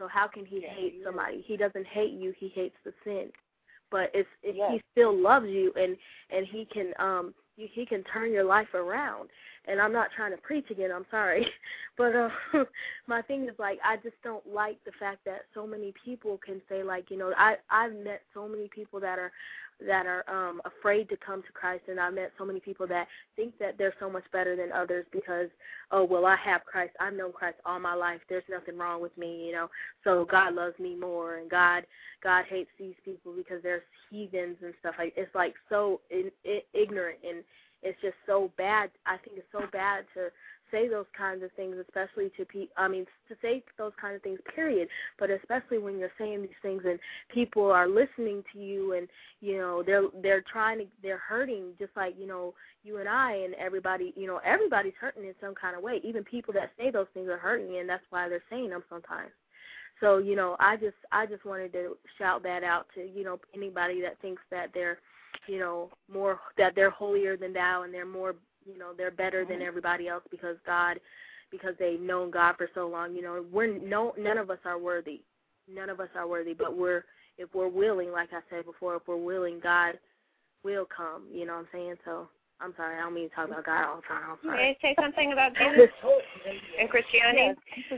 So how can he hate somebody? He doesn't hate you. He hates the sin. But he still loves you, and he can turn your life around. And I'm not trying to preach again, I'm sorry. But my thing is, like, I just don't like the fact that so many people can say, like, you know, I've met so many people that are afraid to come to Christ, and I've met so many people that think that they're so much better than others because, oh, well, I have Christ. I've known Christ all my life. There's nothing wrong with me, you know. So God loves me more, and God hates these people because they're heathens and stuff. Like, it's like so ignorant, and it's just so bad. I think it's so bad to say those kinds of things, especially to people. I mean, to say those kind of things, period. But especially when you're saying these things and people are listening to you, and you know they're hurting, just like, you know, you and I and everybody. You know, everybody's hurting in some kind of way. Even people that say those things are hurting, and that's why they're saying them sometimes. So, you know, I just wanted to shout that out to, you know, anybody that thinks that they're, you know, more, that they're holier than thou, and they're more, you know, they're better than everybody else because they've known God for so long. You know, none of us are worthy. None of us are worthy, but if we're willing, like I said before, if we're willing, God will come, you know what I'm saying? So, I'm sorry, I don't mean to talk about God all the time. I'm sorry. May I say something about Jesus and Christianity?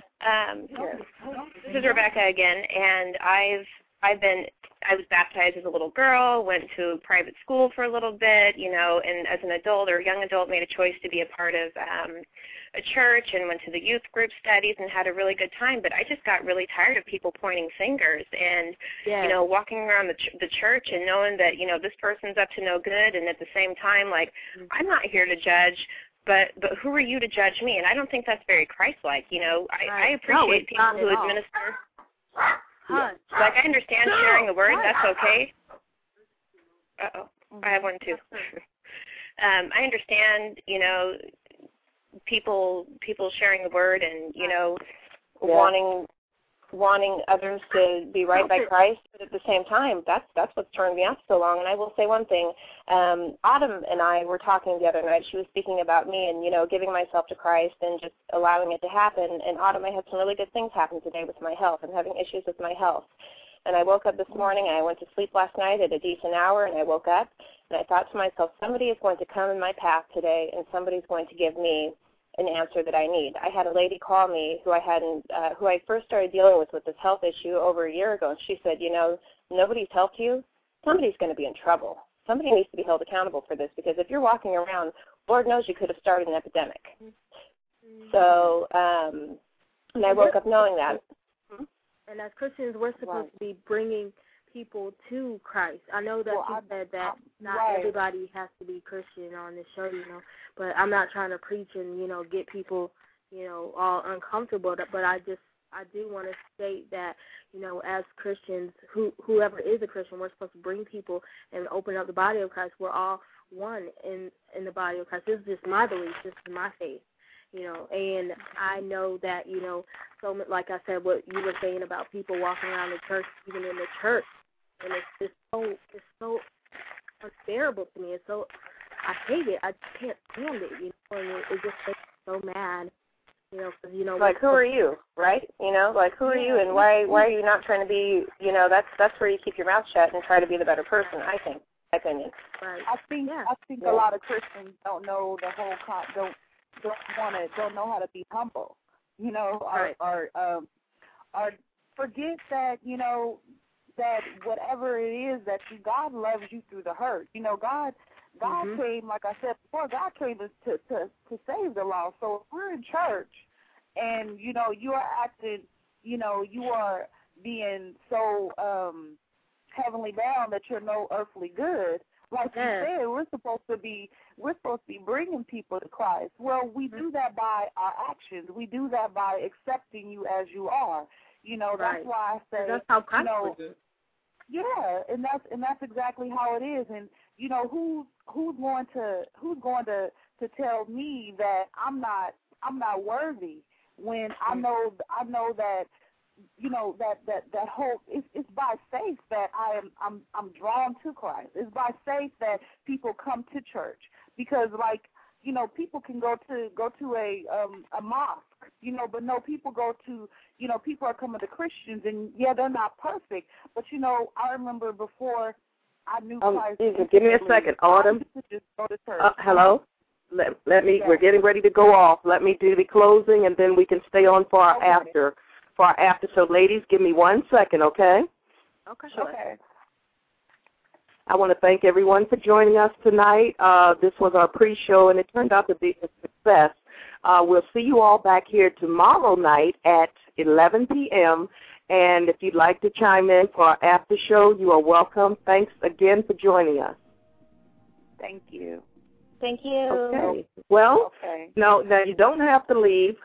This is Rebecca again, and I was baptized as a little girl, went to private school for a little bit, you know, and as an adult or a young adult made a choice to be a part of a church and went to the youth group studies and had a really good time. But I just got really tired of people pointing fingers and, you know, walking around the church and knowing that, you know, this person's up to no good, and at the same time, like, I'm not here to judge, but who are you to judge me? And I don't think that's very Christ-like, you know. I appreciate people who administer. Like, I understand sharing the word. That's okay. Uh-oh. I have one, too. I understand, you know, people sharing the word and, you know, wanting others to be right by Christ, but at the same time, that's what's turned me off so long. And I will say one thing. Autumn and I were talking the other night. She was speaking about me and, you know, giving myself to Christ and just allowing it to happen. And Autumn, I had some really good things happen today with my health. I'm having issues with my health. And I woke up this morning, and I went to sleep last night at a decent hour, and I woke up, and I thought to myself, somebody is going to come in my path today, and somebody's going to give me an answer that I need. I had a lady call me who I first started dealing with this health issue over a year ago, and she said, you know, nobody's helped you. Somebody's going to be in trouble. Somebody needs to be held accountable for this, because if you're walking around, Lord knows you could have started an epidemic. So, and I woke up knowing that. And as Christians, we're supposed to be bringing people to Christ. I know that you said that not everybody has to be Christian on this show, you know, but I'm not trying to preach and, you know, get people, you know, all uncomfortable, but I do want to state that, you know, as Christians, whoever is a Christian, we're supposed to bring people and open up the body of Christ. We're all one in the body of Christ. This is just my belief. This is my faith. You know, and I know that, you know, so like I said, what you were saying about people walking around the church, even in the church, and it's so unbearable to me. It's so, I hate it. I just can't stand it, you know, and it just makes me so mad, you know, because, you know. Like, who are you, right? You know, like, who are you, and why are you not trying to be, you know, that's where you keep your mouth shut and try to be the better person, I think, my opinion. Right. I think a lot of Christians don't know the whole don't know how to be humble, you know, or forget that, you know, that whatever it is that God loves you through the hurt. You know, God came, like I said before, God came to save the lost. So if we're in church and, you know, you are acting, you know, you are being so heavenly bound that you're no earthly good, like you said, we're supposed to be bringing people to Christ. Well, we do that by our actions. We do that by accepting you as you are. You know, that's why I say, that's how Christ would do. Yeah, and that's exactly how it is. And you know, who's going to tell me that I'm not worthy when I know that, you know, that hope it's by faith that I'm drawn to Christ. It's by faith that people come to church, because, like, you know, people can go to a mosque But no, people go to, people are coming to Christians, and, yeah, they're not perfect. But, I remember before I knew Christ. Give me a second, Autumn. Just go to church. Hello? Let me. We're getting ready to go off. Let me do the closing, and then we can stay on for our after. For our after. So, ladies, give me 1 second, okay? Okay. Sure. Okay. I want to thank everyone for joining us tonight. This was our pre-show, and it turned out to be a success. We'll see you all back here tomorrow night at 11 p.m., and if you'd like to chime in for our after show, you are welcome. Thanks again for joining us. Thank you. Thank you. Okay. Well, now you don't have to leave.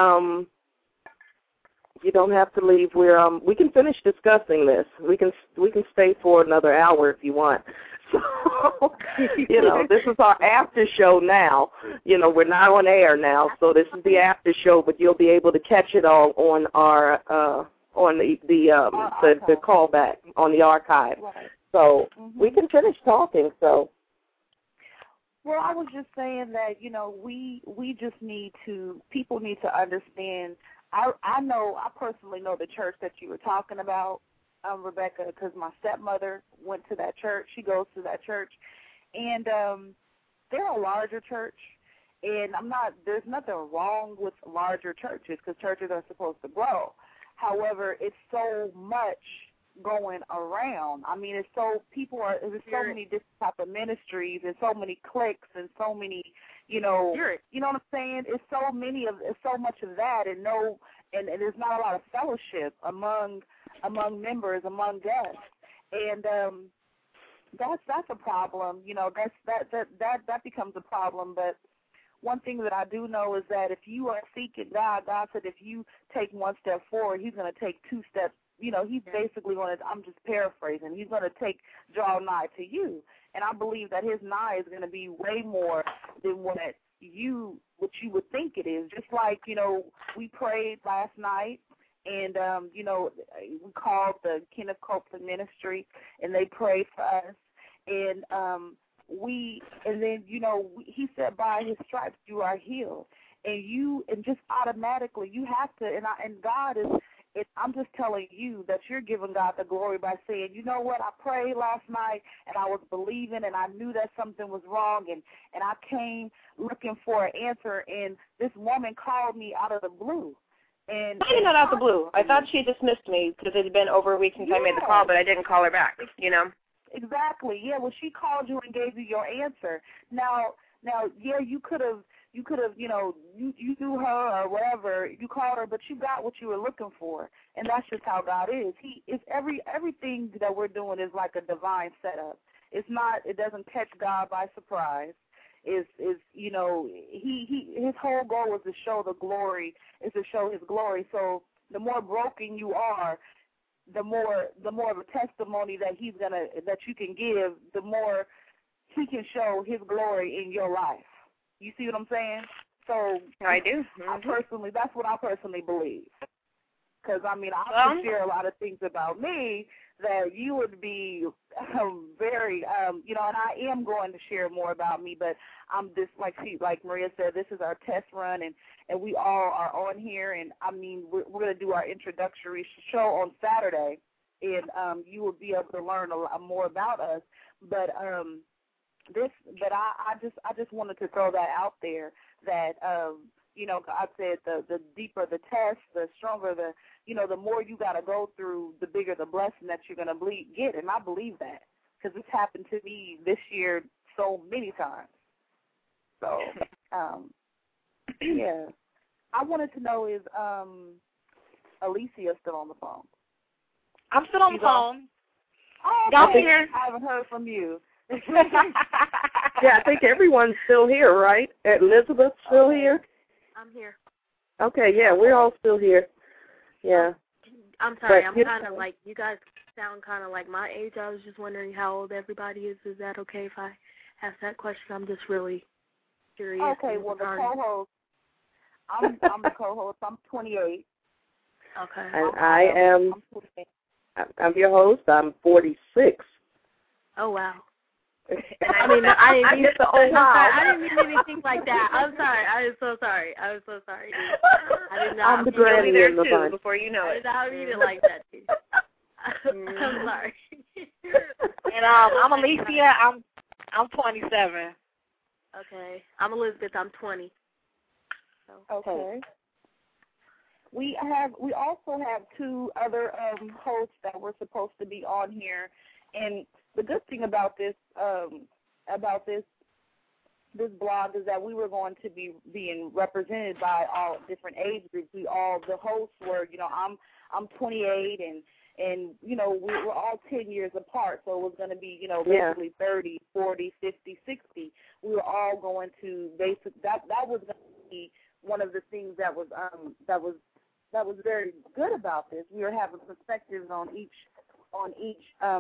You don't have to leave. We can finish discussing this. We can stay for another hour if you want. So, this is our after show now. We're not on air now, so this is the after show. But you'll be able to catch it all on our on the callback on the archive. Right. So we can finish talking. So. Well, I was just saying that we just people need to understand. I personally know the church that you were talking about, Rebecca, because my stepmother went to that church. She goes to that church, and they're a larger church. And there's nothing wrong with larger churches because churches are supposed to grow. However, it's so much going around. I mean, there's so many different type of ministries and so many cliques and so many, you know what I'm saying? It's so much of that, and there's not a lot of fellowship among members, among guests, and that's a problem. That becomes a problem. But one thing that I do know is that if you are seeking God, God said if you take one step forward, He's going to take 2 steps. He's basically going to, I'm just paraphrasing, He's going to draw nigh to you. And I believe that His nigh is going to be way more than what you would think it is. Just like, we prayed last night, and, we called the Kenneth Copeland Ministry, and they prayed for us. And He said, by His stripes you are healed. And just automatically you have to, and God is, I'm just telling you that you're giving God the glory by saying, you know what, I prayed last night and I was believing and I knew that something was wrong and I came looking for an answer, and this woman called me out of the blue. And maybe not out of the blue. I thought she dismissed me because it had been over a week since I made the call, but I didn't call her back, Exactly. Yeah, well, she called you and gave you your answer. Now, yeah, you could have, you knew her or whatever, you called her, but you got what you were looking for, and that's just how God is. Everything that we're doing is like a divine setup. It doesn't catch God by surprise. His whole goal is to show His glory. So the more broken you are, the more of a testimony that you can give, the more He can show His glory in your life. You see what I'm saying? So I do. That's what I personally believe. Because, I can share a lot of things about me that you would be very, and I am going to share more about me, but I'm just, like Maria said, this is our test run, and we all are on here, and, we're going to do our introductory show on Saturday, and you will be able to learn a lot more about us, but I just wanted to throw that out there that, God said the deeper the test, the stronger the more you got to go through, the bigger the blessing that you're going to get. And I believe that because it's happened to me this year so many times. So, yeah. I wanted to know, is Alicia still on the phone? I'm still on the phone. Oh, okay. Here. I haven't heard from you. Yeah, I think everyone's still here, right? Elizabeth's still here? I'm here. Okay, yeah, we're all still here. Yeah. I'm sorry, I'm kind of like, you guys sound kind of like my age. I was just wondering how old everybody is. Is that okay if I ask that question? I'm just really curious. Okay, well, the co-host, I'm the co-host. I'm 28. Okay. And I'm your host. I'm 46. Oh, wow. I mean, I didn't mean the old house. I didn't mean anything like that. I'm sorry. I am so sorry. I was so sorry. Dude. I did not. I'm the granny there in the too bunch. before you know I it. did not mean it like that, dude. I'm sorry. And I'm Alicia. I'm 27. Okay. I'm Elizabeth. I'm 20. So. Okay. We also have two other hosts that were supposed to be on here, and the good thing about this blog is that we were going to be being represented by all different age groups. The hosts were, I'm 28 and we were all 10 years apart, so it was going to be, basically 30, 40, 50, 60. We were all going to that was going to be one of the things that was very good about this. We were having perspectives on each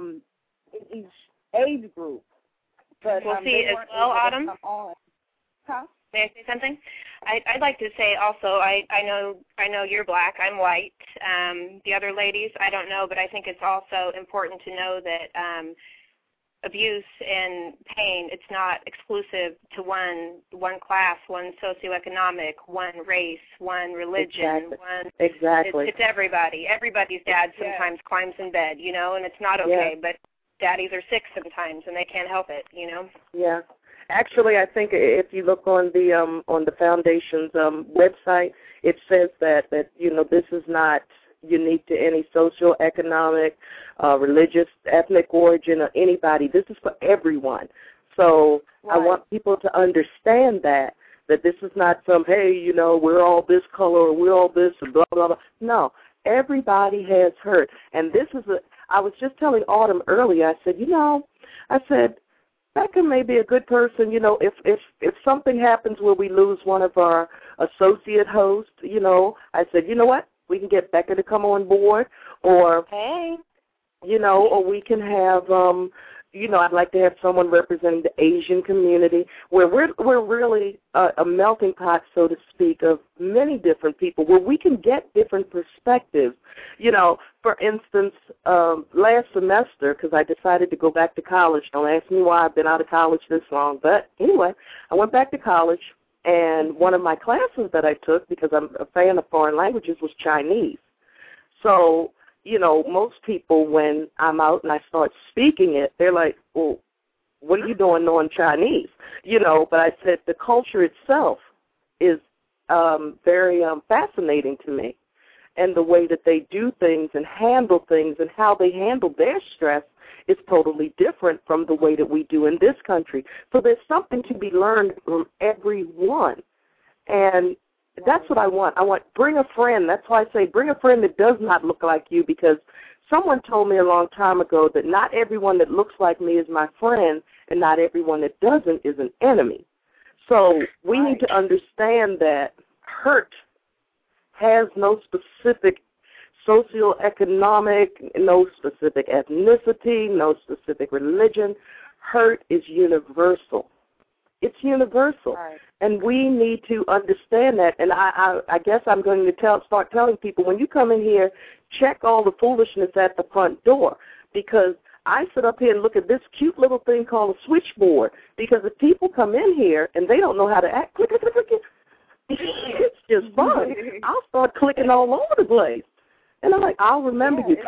age group. But we'll see as well, Autumn. Huh? May I say something? I'd like to say also, I know you're black, I'm white. The other ladies, I don't know, but I think it's also important to know that abuse and pain, it's not exclusive to one class, one socioeconomic, one race, one religion. Exactly. It's everybody. Everybody's dad sometimes climbs in bed, and it's not okay, but daddies are sick sometimes and they can't help it, Yeah. Actually, I think if you look on the foundation's website, it says that this is not unique to any socioeconomic, religious, ethnic origin or anybody. This is for everyone. So right. I want people to understand that this is not some, hey, we're all this color or we're all this and blah, blah, blah. No, everybody has hurt. And this is I was just telling Autumn earlier, I said, Becca may be a good person, if something happens where we lose one of our associate hosts, I said, you know what? We can get Becca to come on board, or, or we can have, I'd like to have someone representing the Asian community, where we're really a melting pot, so to speak, of many different people, where we can get different perspectives. For instance, last semester, because I decided to go back to college. Don't ask me why I've been out of college this long, but anyway, I went back to college. And one of my classes that I took, because I'm a fan of foreign languages, was Chinese. So, most people, when I'm out and I start speaking it, they're like, well, what are you doing knowing Chinese? But I said the culture itself is very fascinating to me. And the way that they do things and handle things and how they handle their stress is totally different from the way that we do in this country. So there's something to be learned from everyone. And that's what I want. Bring a friend. That's why I say bring a friend that does not look like you, because someone told me a long time ago that not everyone that looks like me is my friend and not everyone that doesn't is an enemy. So we need to understand that hurt has no specific socioeconomic, no specific ethnicity, no specific religion. Hurt is universal. It's universal. Right. And we need to understand that. And I guess I'm going to start telling people, when you come in here, check all the foolishness at the front door, because I sit up here and look at this cute little thing called a switchboard, because if people come in here and they don't know how to act, click, click, click, click, it's just fun. I'll start clicking all over the place. And I'm like, I'll remember you.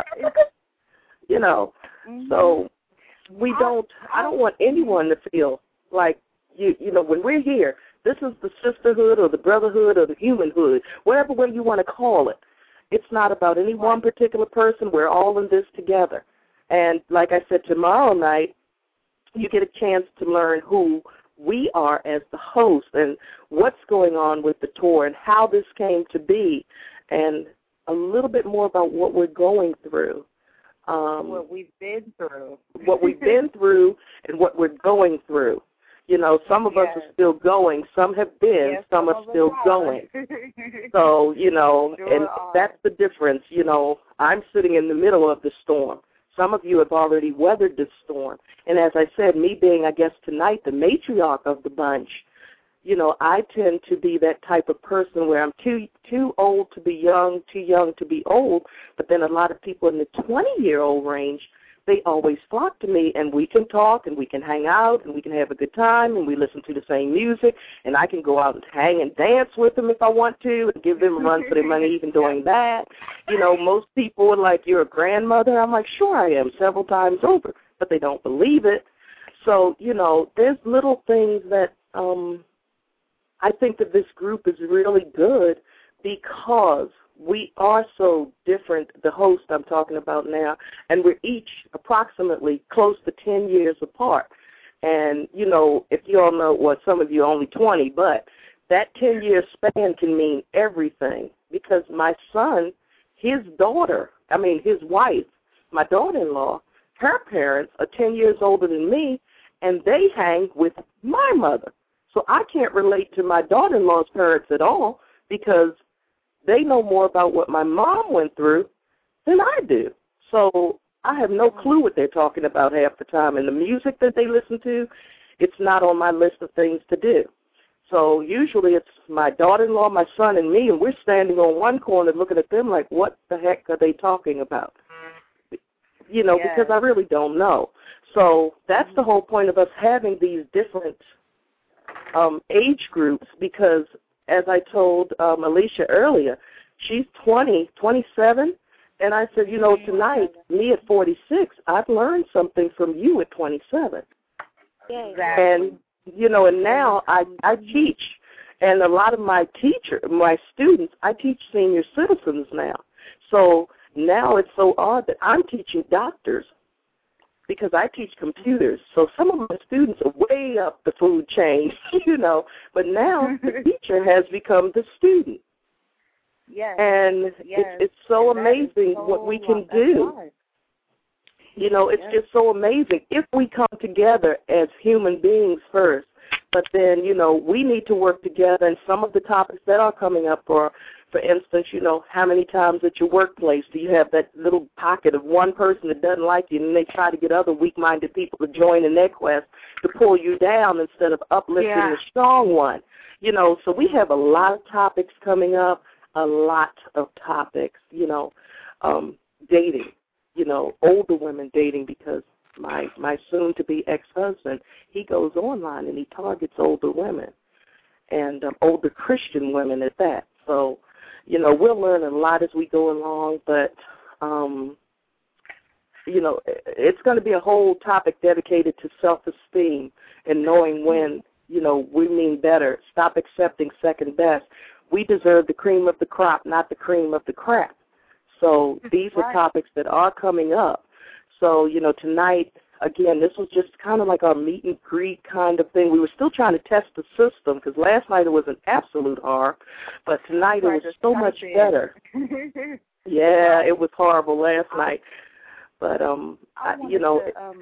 So I don't want anyone to feel like, when we're here, this is the sisterhood or the brotherhood or the humanhood, whatever way you want to call it. It's not about any one particular person. We're all in this together. And like I said, tomorrow night, you get a chance to learn who we are as the host and what's going on with the tour and how this came to be, and a little bit more about what we're going through. What we've been through. What we've been through and what we're going through. Some of us are still going. Some have been. Some are still going. So, and that's the difference. I'm sitting in the middle of the storm. Some of you have already weathered this storm. And as I said, me being, I guess, tonight the matriarch of the bunch, I tend to be that type of person where I'm too old to be young, too young to be old. But then a lot of people in the 20-year-old range, they always flock to me, and we can talk, and we can hang out, and we can have a good time, and we listen to the same music, and I can go out and hang and dance with them if I want to, and give them a run for their money even doing that. You know, most people are like, you're a grandmother? I'm like, sure I am, several times over, but they don't believe it. So, you know, there's little things that I think that this group is really good because we are so different, the host I'm talking about now, and we're each approximately close to 10 years apart. And, you know, if you all know, well, some of you are only 20, but that 10-year span can mean everything because my son, his wife, my daughter-in-law, her parents are 10 years older than me, and they hang with my mother. So I can't relate to my daughter-in-law's parents at all because they know more about what my mom went through than I do. So I have no clue what they're talking about half the time. And the music that they listen to, it's not on my list of things to do. So usually it's my daughter-in-law, my son, and me, and we're standing on one corner looking at them like, what the heck are they talking about? You know, because I really don't know. So that's the whole point of us having these different age groups because, as I told Alicia earlier, she's 20, 27, and I said, you know, tonight, me at 46, I've learned something from you at 27. Exactly. And, you know, and now I teach, and a lot of my students, I teach senior citizens now. So now it's so odd that I'm teaching doctors because I teach computers. So some of my students are way up the food chain, you know, but now the teacher has become the student. Yes. And it's so amazing what we can do. Right. You know, it's just so amazing if we come together as human beings first. But then, you know, we need to work together. And some of the topics that are coming up are, for instance, you know, how many times at your workplace do you have that little pocket of one person that doesn't like you, and they try to get other weak-minded people to join in their quest to pull you down instead of uplifting the strong one. You know, so we have a lot of topics coming up, a lot of topics, you know, dating, you know, older women dating because my soon-to-be ex-husband, he goes online and he targets older women and older Christian women at that. So, you know, we'll learn a lot as we go along, but, you know, it's going to be a whole topic dedicated to self-esteem and knowing when, you know, we mean better. Stop accepting second best. We deserve the cream of the crop, not the cream of the crap. So these are topics that are coming up. So, you know, tonight, again, this was just kind of like our meet and greet kind of thing. We were still trying to test the system because last night it was an absolute horror, but tonight it was so much better. Yeah, it was horrible last night. But, you know.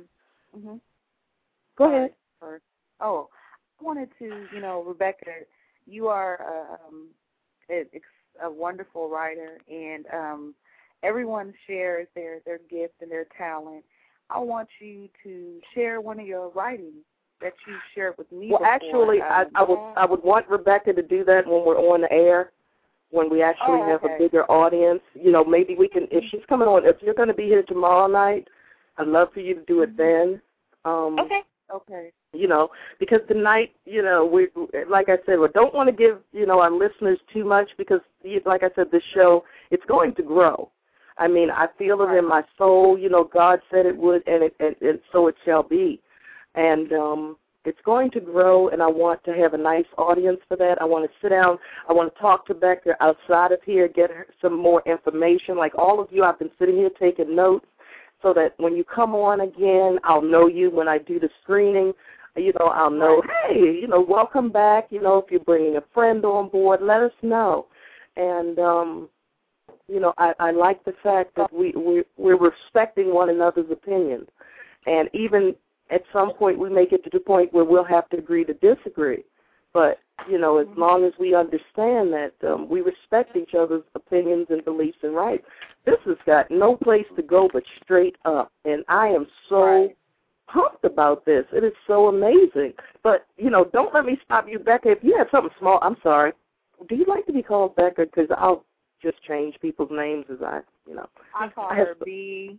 Go ahead. Oh, I wanted to, you know, Rebecca, you are a wonderful writer, and everyone shares their gift and their talent. I want you to share one of your writings that you shared with me. Well, before. Actually, I would want Rebecca to do that when we're on the air, when we actually have a bigger audience. You know, maybe we can, if she's coming on, if you're going to be here tomorrow night, I'd love for you to do it then. Okay. You know, because tonight, you know, we, like I said, we don't want to give, you know, our listeners too much because, like I said, this show, it's going to grow. I mean, I feel it in my soul. You know, God said it would, and so it shall be. And it's going to grow, and I want to have a nice audience for that. I want to sit down. I want to talk to Becca outside of here, get her some more information. Like all of you, I've been sitting here taking notes so that when you come on again, I'll know you when I do the screening. You know, I'll know, hey, you know, welcome back. You know, if you're bringing a friend on board, let us know. And, you know, I like the fact that we're respecting one another's opinions. And even at some point we may get to the point where we'll have to agree to disagree. But, you know, as long as we understand that we respect each other's opinions and beliefs and rights, this has got no place to go but straight up. And I am so pumped about this. It is so amazing. But, you know, don't let me stop you, Becca. If you have something small, I'm sorry. Do you like to be called Becca? Because I'll just change people's names as I, you know. I call her B.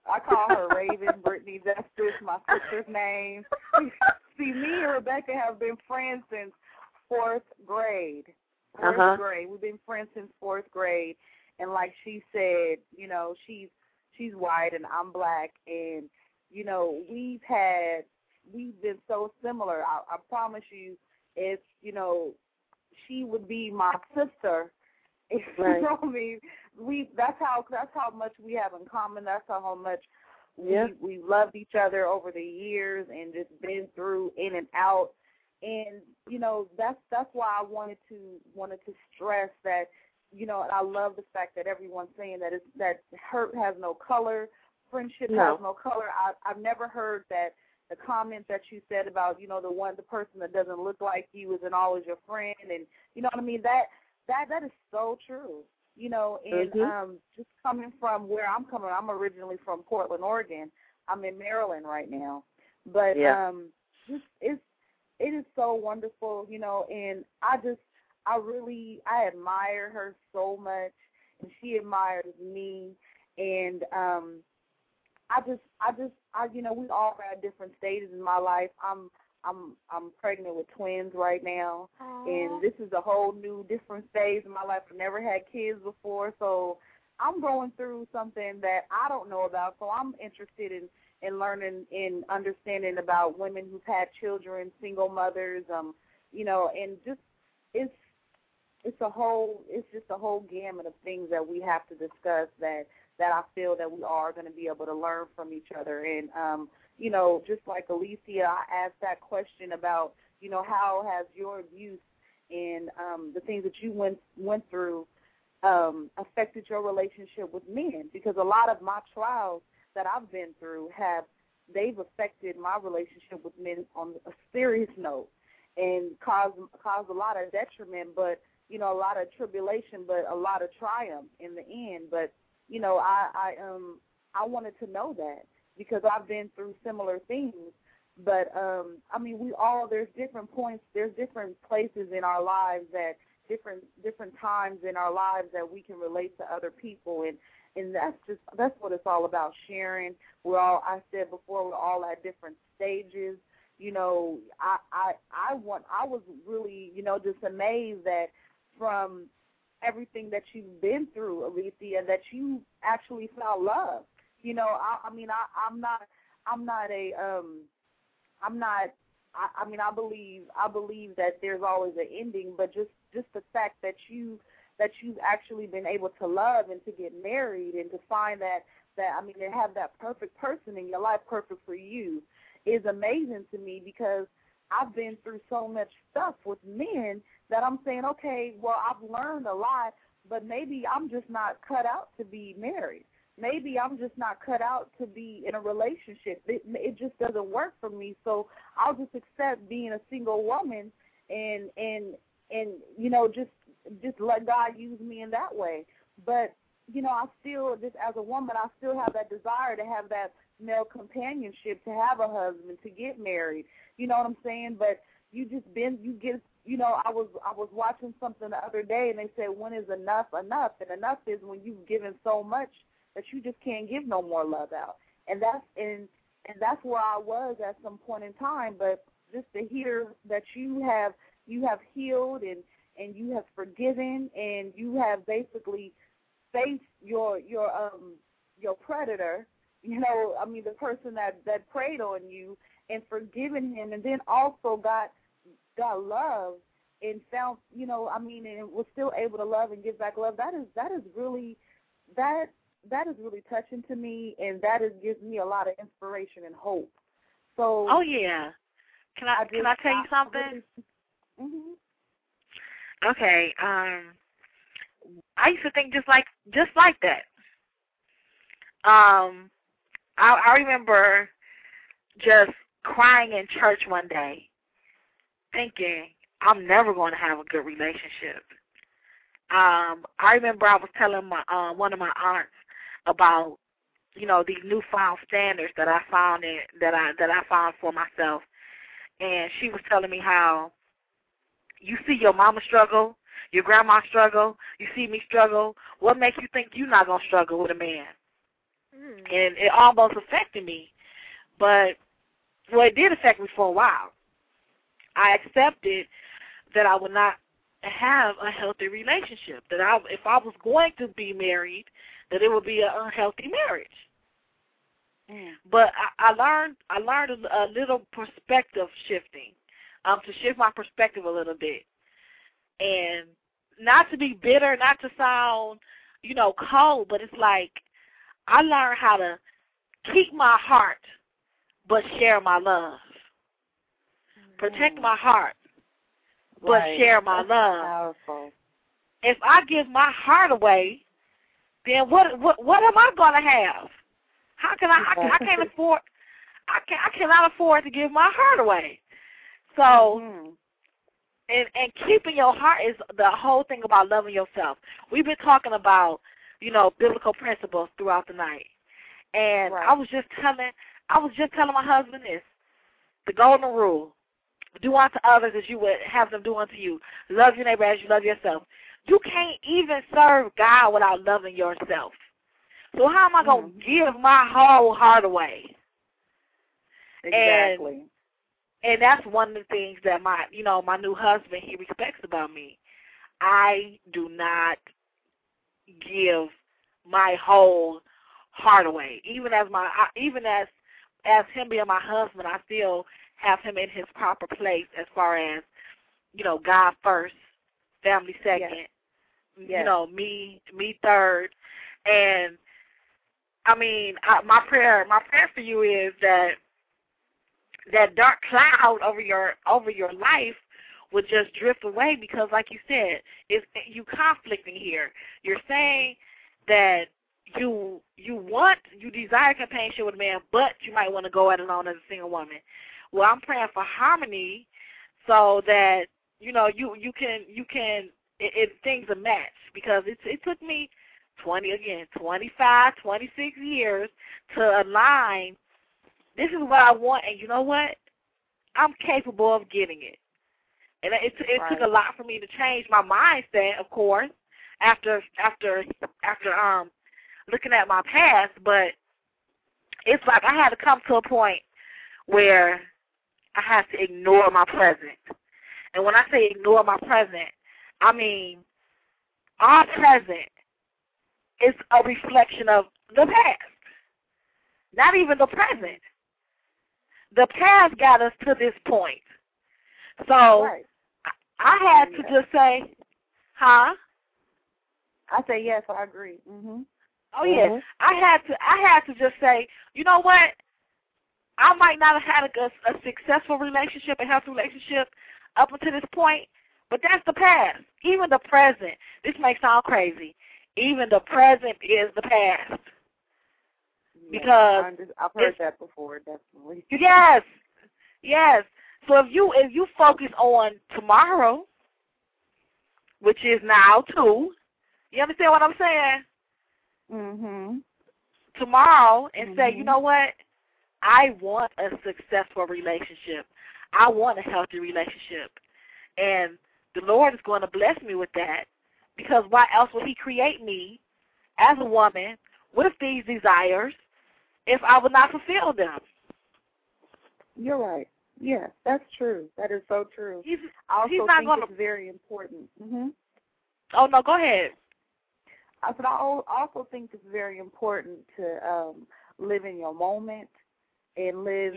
I call her Raven. Brittany, that's just my sister's name. See, me and Rebecca have been friends since fourth grade. Fourth grade. We've been friends since fourth grade. And like she said, you know, she's white and I'm black. And, you know, we've been so similar. I promise you, if, you know, she would be my sister. If right. you know what I mean? That's how much we have in common. That's how much we loved each other over the years and just been through in and out. And you know, that's why I wanted to stress that, you know, and I love the fact that everyone's saying that hurt has no color, friendship has no color. I've never heard that the comment that you said about, you know, the person that doesn't look like you isn't always your friend, and you know what I mean. That is so true. You know, and just coming from where I'm coming, I'm originally from Portland, Oregon. I'm in Maryland right now, but it is so wonderful, you know, and I admire her so much, and she admires me, and you know, we all are at different stages in my life. I'm pregnant with twins right now, and this is a whole new, different stage in my life. I've never had kids before, so I'm going through something that I don't know about, so I'm interested in learning and understanding about women who've had children, single mothers, you know, and just it's just a whole gamut of things that we have to discuss that I feel that we are going to be able to learn from each other. And you know, just like Alicia, I asked that question about, you know, how has your abuse and the things that you went through affected your relationship with men? Because a lot of my trials that I've been through they've affected my relationship with men on a serious note and caused a lot of detriment, but, you know, a lot of tribulation, but a lot of triumph in the end. But, you know, I wanted to know that because I've been through similar things. But, I mean, there's different points, there's different places in our lives that different times in our lives that we can relate to other people, and that's what it's all about, sharing. I said before, we're all at different stages. You know, I was really, you know, just amazed that from everything that you've been through, Alicia, that you actually found love. You know, I believe that there's always an ending, but just the fact that you've actually been able to love and to get married and to find to have that perfect person in your life, perfect for you, is amazing to me, because I've been through so much stuff with men that I'm saying, okay, well, I've learned a lot, but maybe I'm just not cut out to be married. Maybe I'm just not cut out to be in a relationship. It just doesn't work for me, so I'll just accept being a single woman and you know, just let God use me in that way. But, you know, I still, just as a woman, I still have that desire to have that male companionship, to have a husband, to get married. You know what I'm saying? But you know, I was watching something the other day, and they said, when is enough enough? And enough is when you've given so much that you just can't give no more love out. And that's where I was at some point in time. But just to hear that you have healed and you have forgiven and you have basically faced your predator, you know, I mean, the person that preyed on you, and forgiven him, and then also got love and found, you know, I mean, and was still able to love and give back love. That is really touching to me, and gives me a lot of inspiration and hope. So. Oh yeah. Can I tell you something? Really, mm-hmm. Okay. I used to think just like that. I remember just crying in church one day, thinking I'm never going to have a good relationship. I remember I was telling one of my aunts about, you know, these newfound standards that I found that I found for myself, and she was telling me how you see your mama struggle, your grandma struggle, you see me struggle. What makes you think you're not gonna struggle with a man? And it almost affected me. But, well, it did affect me for a while. I accepted that I would not have a healthy relationship, that if I was going to be married, that it would be an unhealthy marriage. But I learned a little perspective shifting, to shift my perspective a little bit, and not to be bitter, not to sound, cold, but it's like I learned how to keep my heart but share my love. Protect my heart but share my love. Powerful. If I give my heart away, then what am I going to have? How can I can't afford, I cannot afford to give my heart away. So, and keeping your heart is the whole thing about loving yourself. We've been talking about, biblical principles throughout the night. And I was just telling my husband this, the golden rule: do unto others as you would have them do unto you. Love your neighbor as you love yourself. You can't even serve God without loving yourself. So how am I going to give my whole heart away? Exactly. And that's one of the things that my new husband, he respects about me. I do not give my whole heart away. Even as him being my husband, I still have him in his proper place as far as, God first, family second, me third. And I mean, my prayer for you is that dark cloud over your life would just drift away, because, like you said, you conflicting here. You're saying that you desire companionship with a man, but you might want to go it alone as a single woman. Well, I'm praying for harmony, so that you can things are matched, because it took me 25, 26 years to align. This is what I want, and you know what? I'm capable of getting it. And it took a lot for me to change my mindset, of course, after looking at my past. But it's like I had to come to a point where I had to ignore my present. And when I say ignore my present, I mean our present is a reflection of the past, not even the present. The past got us to this point. So I had to just say, huh? I say yes, I agree. Oh yeah, I had to just say, you know what? I might not have had a successful relationship, a healthy relationship up until this point, but that's the past. Even the present. This may sound crazy. Even the present is the past. Because I've heard that before, definitely. Yes. So if you focus on tomorrow, which is now too, you understand what I'm saying? Tomorrow, and say, you know what? I want a successful relationship. I want a healthy relationship, and the Lord is going to bless me with that. Because why else would He create me as a woman with these desires if I would not fulfill them? You're right. Yes, that's true. That is so true. I also think it's very important. Oh, no, go ahead. I said I also think it's very important to live in your moment and live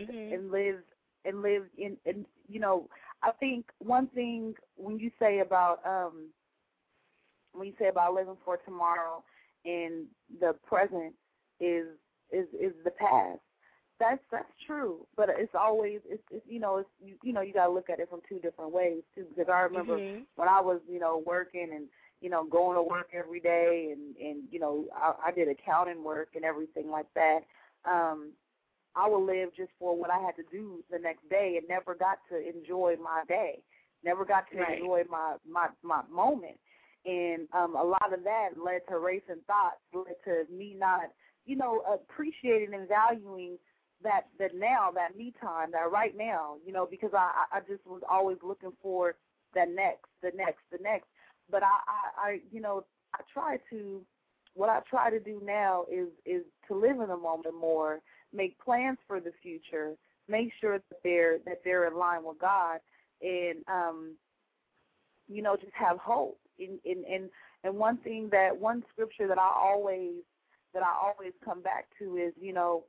in I think one thing when you say about living for tomorrow and the present is the past. That's true, but it's always you gotta look at it from two different ways too. Because I remember when I was working and going to work every day and I did accounting work and everything like that. I would live just for what I had to do the next day and never got to enjoy my day, never got to enjoy my moment. And a lot of that led to racing thoughts, led to me not, appreciating and valuing that now, that me time, that right now, because I just was always looking for the next. But I try to what I try to do now is to live in the moment more, make plans for the future, make sure that they're in line with God, and just have hope. And one scripture that I always come back to is,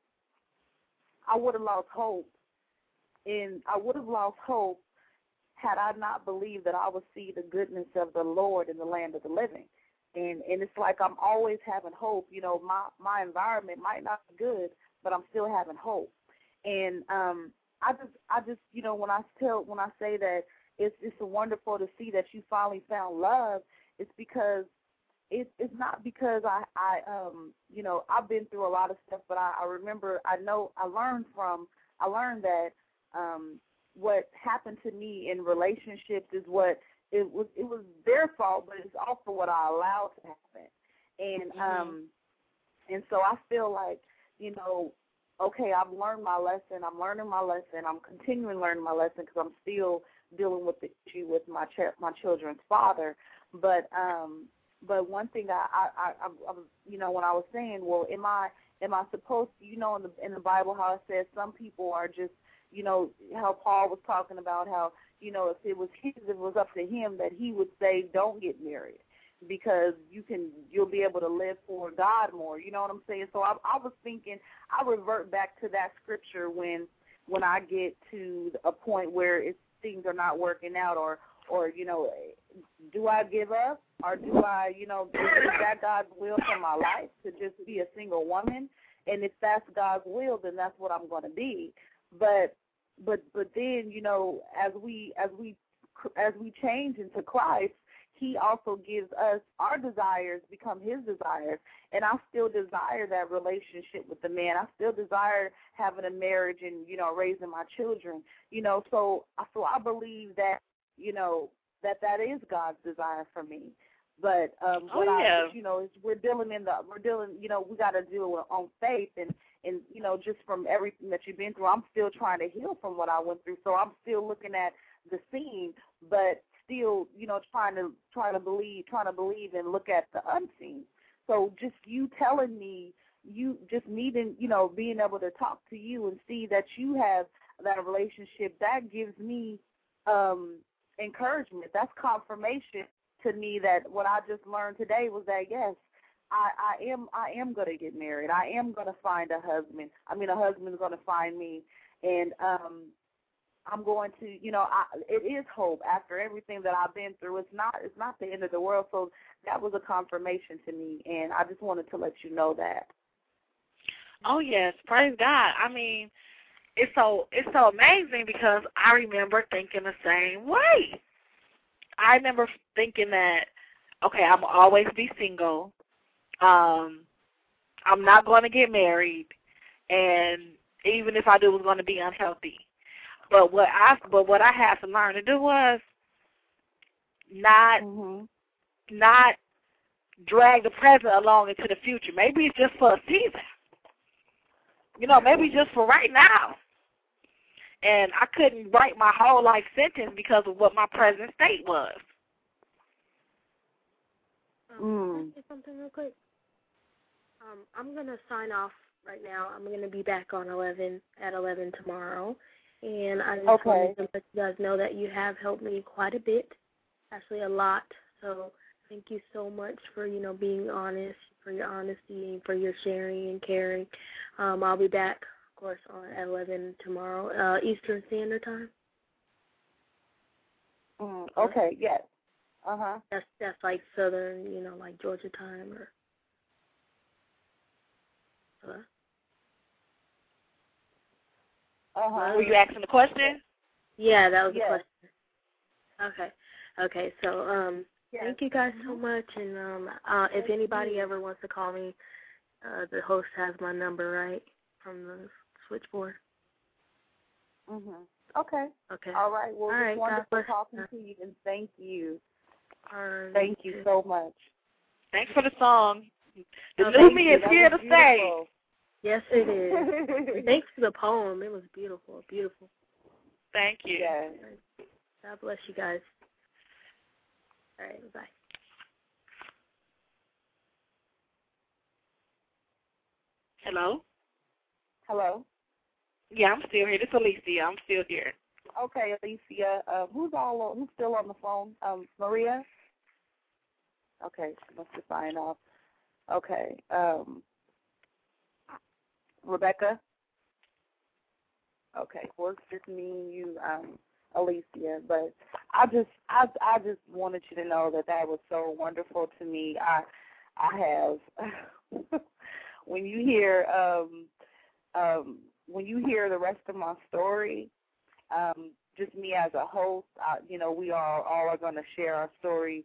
I would have lost hope, and I would have lost hope had I not believed that I would see the goodness of the Lord in the land of the living. And it's like I'm always having hope. My environment might not be good, but I'm still having hope. And I just when I say that it's wonderful to see that you finally found love, it's because it's not because I've been through a lot of stuff, but I remember I learned that what happened to me in relationships is what it was their fault, but it's also what I allowed to happen. And so I feel like, okay, I've learned my lesson. I'm learning my lesson. I'm continuing learning my lesson because I'm still dealing with the issue with my children's father. But one thing I when I was saying, well, am I supposed to, in the Bible how it says some people are just, how Paul was talking about how, if it was up to him, that he would say don't get married because you'll be able to live for God more. You know what I'm saying? So I was thinking, I revert back to that scripture when I get to a point where things are not working out, or do I give up, or do I, is that God's will for my life to just be a single woman? And if that's God's will, then that's what I'm going to be. But then, as we change into Christ, He also gives us our desires become His desires, and I still desire that relationship with the man. I still desire having a marriage and raising my children. So I believe that that is God's desire for me. But we're dealing. We got to deal on faith and just from everything that you've been through. I'm still trying to heal from what I went through, so I'm still looking at the scene, but still, trying to believe and look at the unseen. So just you telling me, you just needing, being able to talk to you and see that you have that relationship, that gives me encouragement. That's confirmation to me that what I just learned today was that, yes, I am going to get married. I am going to find a husband. A husband's going to find me. And I'm going to, it is hope after everything that I've been through. It's not the end of the world. So that was a confirmation to me, and I just wanted to let you know that. Oh yes, praise God. It's so amazing because I remember thinking the same way. I remember thinking that, okay, I'm always be single. I'm not going to get married, and even if I do, it's going to be unhealthy. But what I had to learn to do was not drag the present along into the future. Maybe it's just for a season. Maybe just for right now. And I couldn't write my whole life sentence because of what my present state was. Can I say something real quick? I'm going to sign off right now. I'm going to be back on at 11 tomorrow. And I just wanted to let you guys know that you have helped me quite a bit, actually a lot. So thank you so much for, being honest, for your honesty, and for your sharing and caring. I'll be back, of course, at 11 tomorrow, Eastern Standard Time. Okay, yes. That's like Southern, like Georgia time or. Were you asking the question? Yeah, that was the question. Okay. So, thank you guys so much. And if anybody ever wants to call me, the host has my number, right, from the switchboard. Okay. All right. Well, it's wonderful talking to you, and thank you. Thank you so much. Thanks for the song. The new me is here to stay. Yes, it is. Thanks for the poem. It was beautiful. Beautiful. Thank you. Yes. God bless you guys. All right, bye. Hello? Hello? Yeah, I'm still here. This is Alicia. I'm still here. Okay, Alicia. Who's still on the phone? Maria? Okay, she must have signed off. Okay. Rebecca? Okay, well, it's just me and you, Alicia. But I just wanted you to know that was so wonderful to me. I have when you hear the rest of my story, just me as a host, we all are going to share our story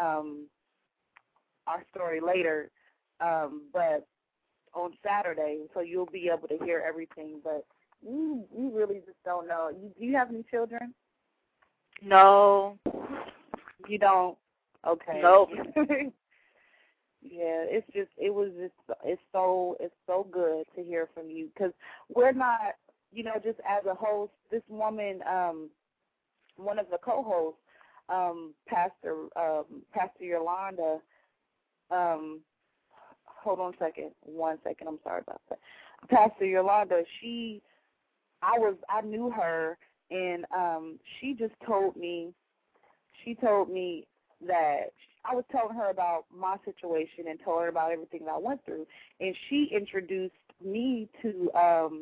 later, but on Saturday, so you'll be able to hear everything. But we really just don't know. Do you have any children? No. You don't? Okay. Nope. Yeah, it's so good to hear from you, because we're not, just as a host, this woman, one of the co-hosts, Pastor Yolanda, hold on one second, I'm sorry about that. Pastor Yolanda, I knew her, and she told me that I was telling her about my situation and told her about everything that I went through, and she introduced me to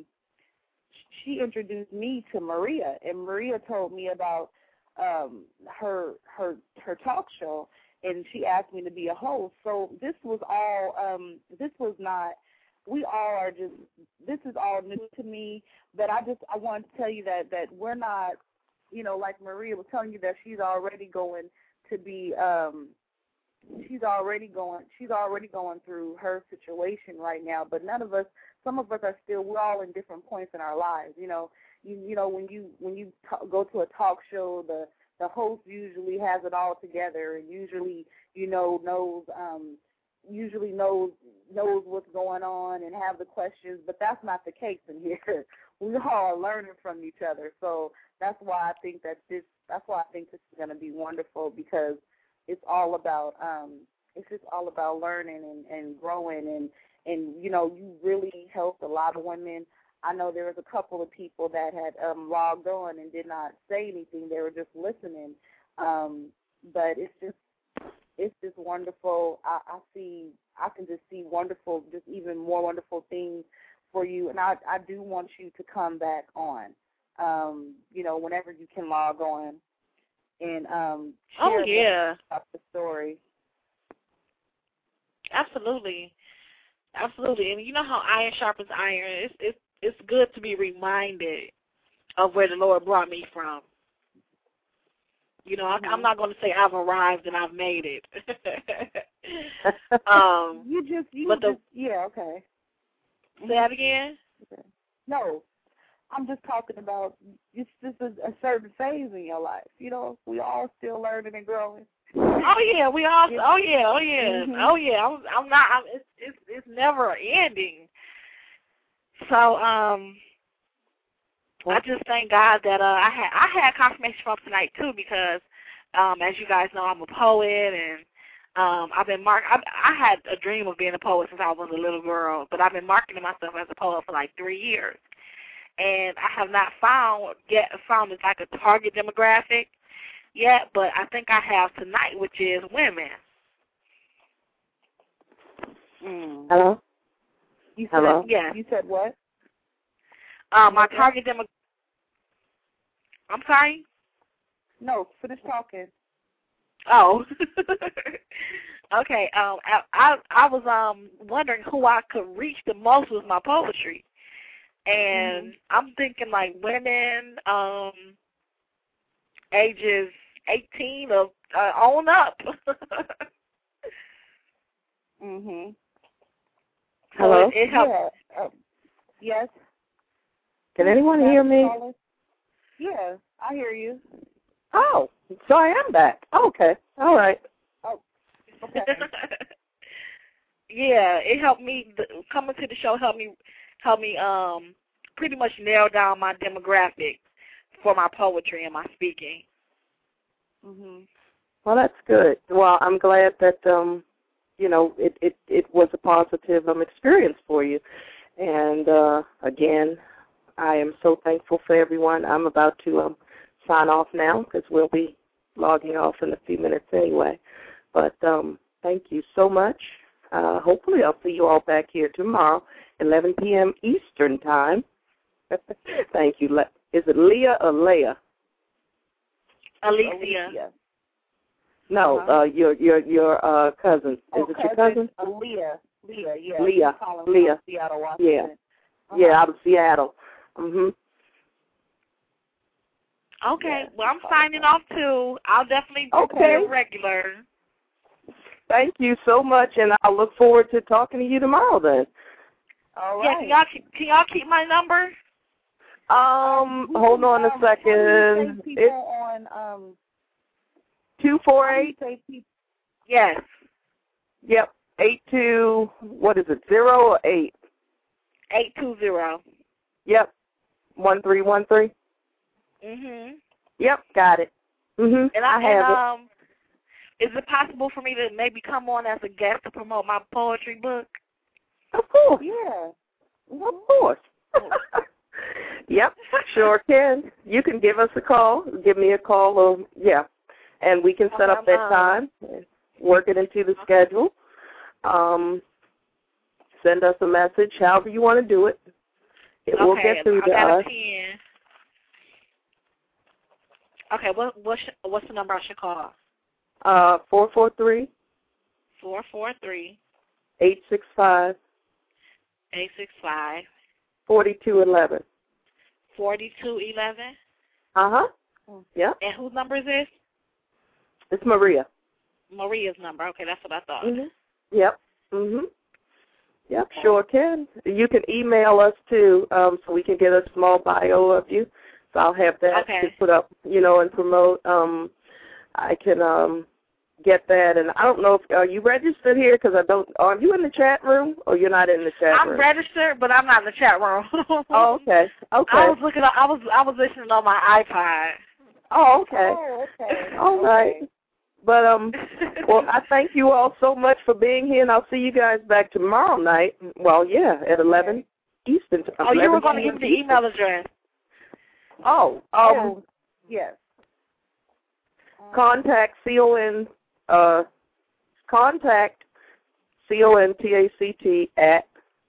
Maria, and Maria told me about her talk show, and she asked me to be a host. So this was all this is all new to me, but I wanted to tell you that we're not, like Maria was telling you, that she's already going to be she's already going through her situation right now, but some of us are still, we're all in different points in our lives. When you go to a talk show, the host usually has it all together, and usually knows what's going on and have the questions, but that's not the case in here. We all are learning from each other, so that's why I think this is going to be wonderful, because it's all about learning and growing, and you really helped a lot of women. I know there was a couple of people that had logged on and did not say anything; they were just listening. But it's just wonderful. I can just see wonderful, just even more wonderful things for you, and I do want you to come back on. Whenever you can log on and share about the story. Absolutely. And you know how iron sharpens iron. It's good to be reminded of where the Lord brought me from. I'm not going to say I've arrived and I've made it. Okay. Say that again? Okay. No, I'm just talking about this is a certain phase in your life. We all still learning and growing. Oh yeah, we all. Yeah. Oh yeah. Mm-hmm. Oh yeah. I'm not. It's never ending. So I just thank God that I had confirmation from tonight too, because as you guys know, I'm a poet, and I've been I had a dream of being a poet since I was a little girl, but I've been marketing myself as a poet for like 3 years, and I have not found it's like a target demographic yet, but I think I have tonight, which is women. Hello? Hello? Yeah. You said what? My target demographic. I'm sorry? No, finish talking. Oh. Okay. I was wondering who I could reach the most with my poetry. And I'm thinking like women ages 18 on up. Mhm. Hello? It helps. Yeah. Yes. Can anyone hear me? Yeah, I hear you. Oh, so I am back. Okay. All right. Oh, okay. Yeah, it helped me. Coming to the show helped me pretty much narrow down my demographic for my poetry and my speaking. Mhm. Well, that's good. Well, I'm glad that it was a positive experience for you. And, again, I am so thankful for everyone. I'm about to sign off now because we'll be logging off in a few minutes anyway. But thank you so much. Hopefully I'll see you all back here tomorrow, 11 p.m. Eastern Time. Thank you. Is it Leah or Leah? Alicia. No, your cousin. Is it your cousin? Leah, yeah. Leah. Seattle, Washington. Yeah, out of Seattle. Mhm. Okay, well, I'm signing off, too. I'll definitely be a regular. Thank you so much, and I look forward to talking to you tomorrow then. All right. Yeah, can y'all keep my number? Hold on a second. It's on 248. Yes. Yep. 82. What is it? 0 or 8? 820. Yep. 1313. Mhm. Yep. Got it. Mhm. And I have it. Is it possible for me to maybe come on as a guest to promote my poetry book? Of course. Yeah. Of course. Yep, sure can. You can give us a call. Give me a call, or and we can set up that time, work it into the schedule. Send us a message, however you want to do it. It will get through to us. Okay, what's the number I should call? 443. 443. 865. 865. 4211. 4211. Yeah. And whose number is this? It's Maria. Maria's number. Okay, that's what I thought. Yep. Yep, sure can. You can email us too, so we can get a small bio of you. So I'll have that to put up, and promote. I can get that, and I don't know if are you registered here because I don't. Are you in the chat room or you're not in the chat room? I'm registered, but I'm not in the chat room. Oh, okay. Okay. I was looking. I was listening on my iPod. Oh, okay. Oh, okay. All right. But well, I thank you all so much for being here, and I'll see you guys back tomorrow night. Well, at 11 Eastern. Oh, you were going to give me the email address. Oh, yes. Contact contact CONTACT at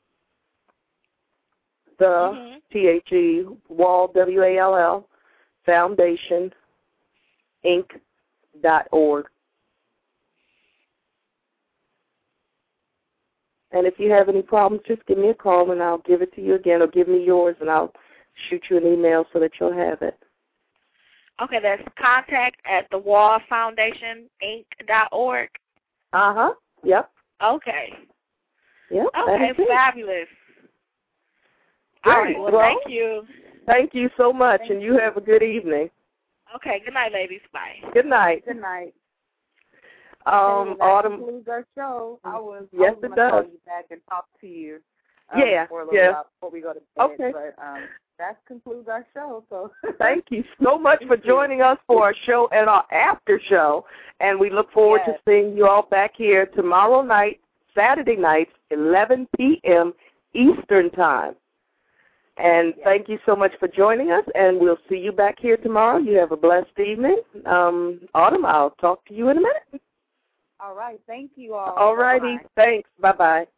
the THE Wall WALL Foundation Inc.org. And if you have any problems, just give me a call and I'll give it to you again, or give me yours and I'll shoot you an email so that you'll have it. Okay, that's contact at the Wall Foundation Inc.org. Yep. Okay. Yep. Okay, fabulous. Great. All right, well, thank you. Thank you so much, and you have a good evening. Okay, good night, ladies. Bye. Good night. Good night. Autumn. Concludes our show. I was it going to does. call you back and talk to you. For a little while before we go to bed. Okay. But that concludes our show. So thank you so much for joining us for our show and our after show. And we look forward to seeing you all back here tomorrow night, Saturday night, 11 p.m. Eastern Time. And thank you so much for joining us, and we'll see you back here tomorrow. You have a blessed evening. Autumn, I'll talk to you in a minute. All right. Thank you all. All righty. Thanks. Bye-bye.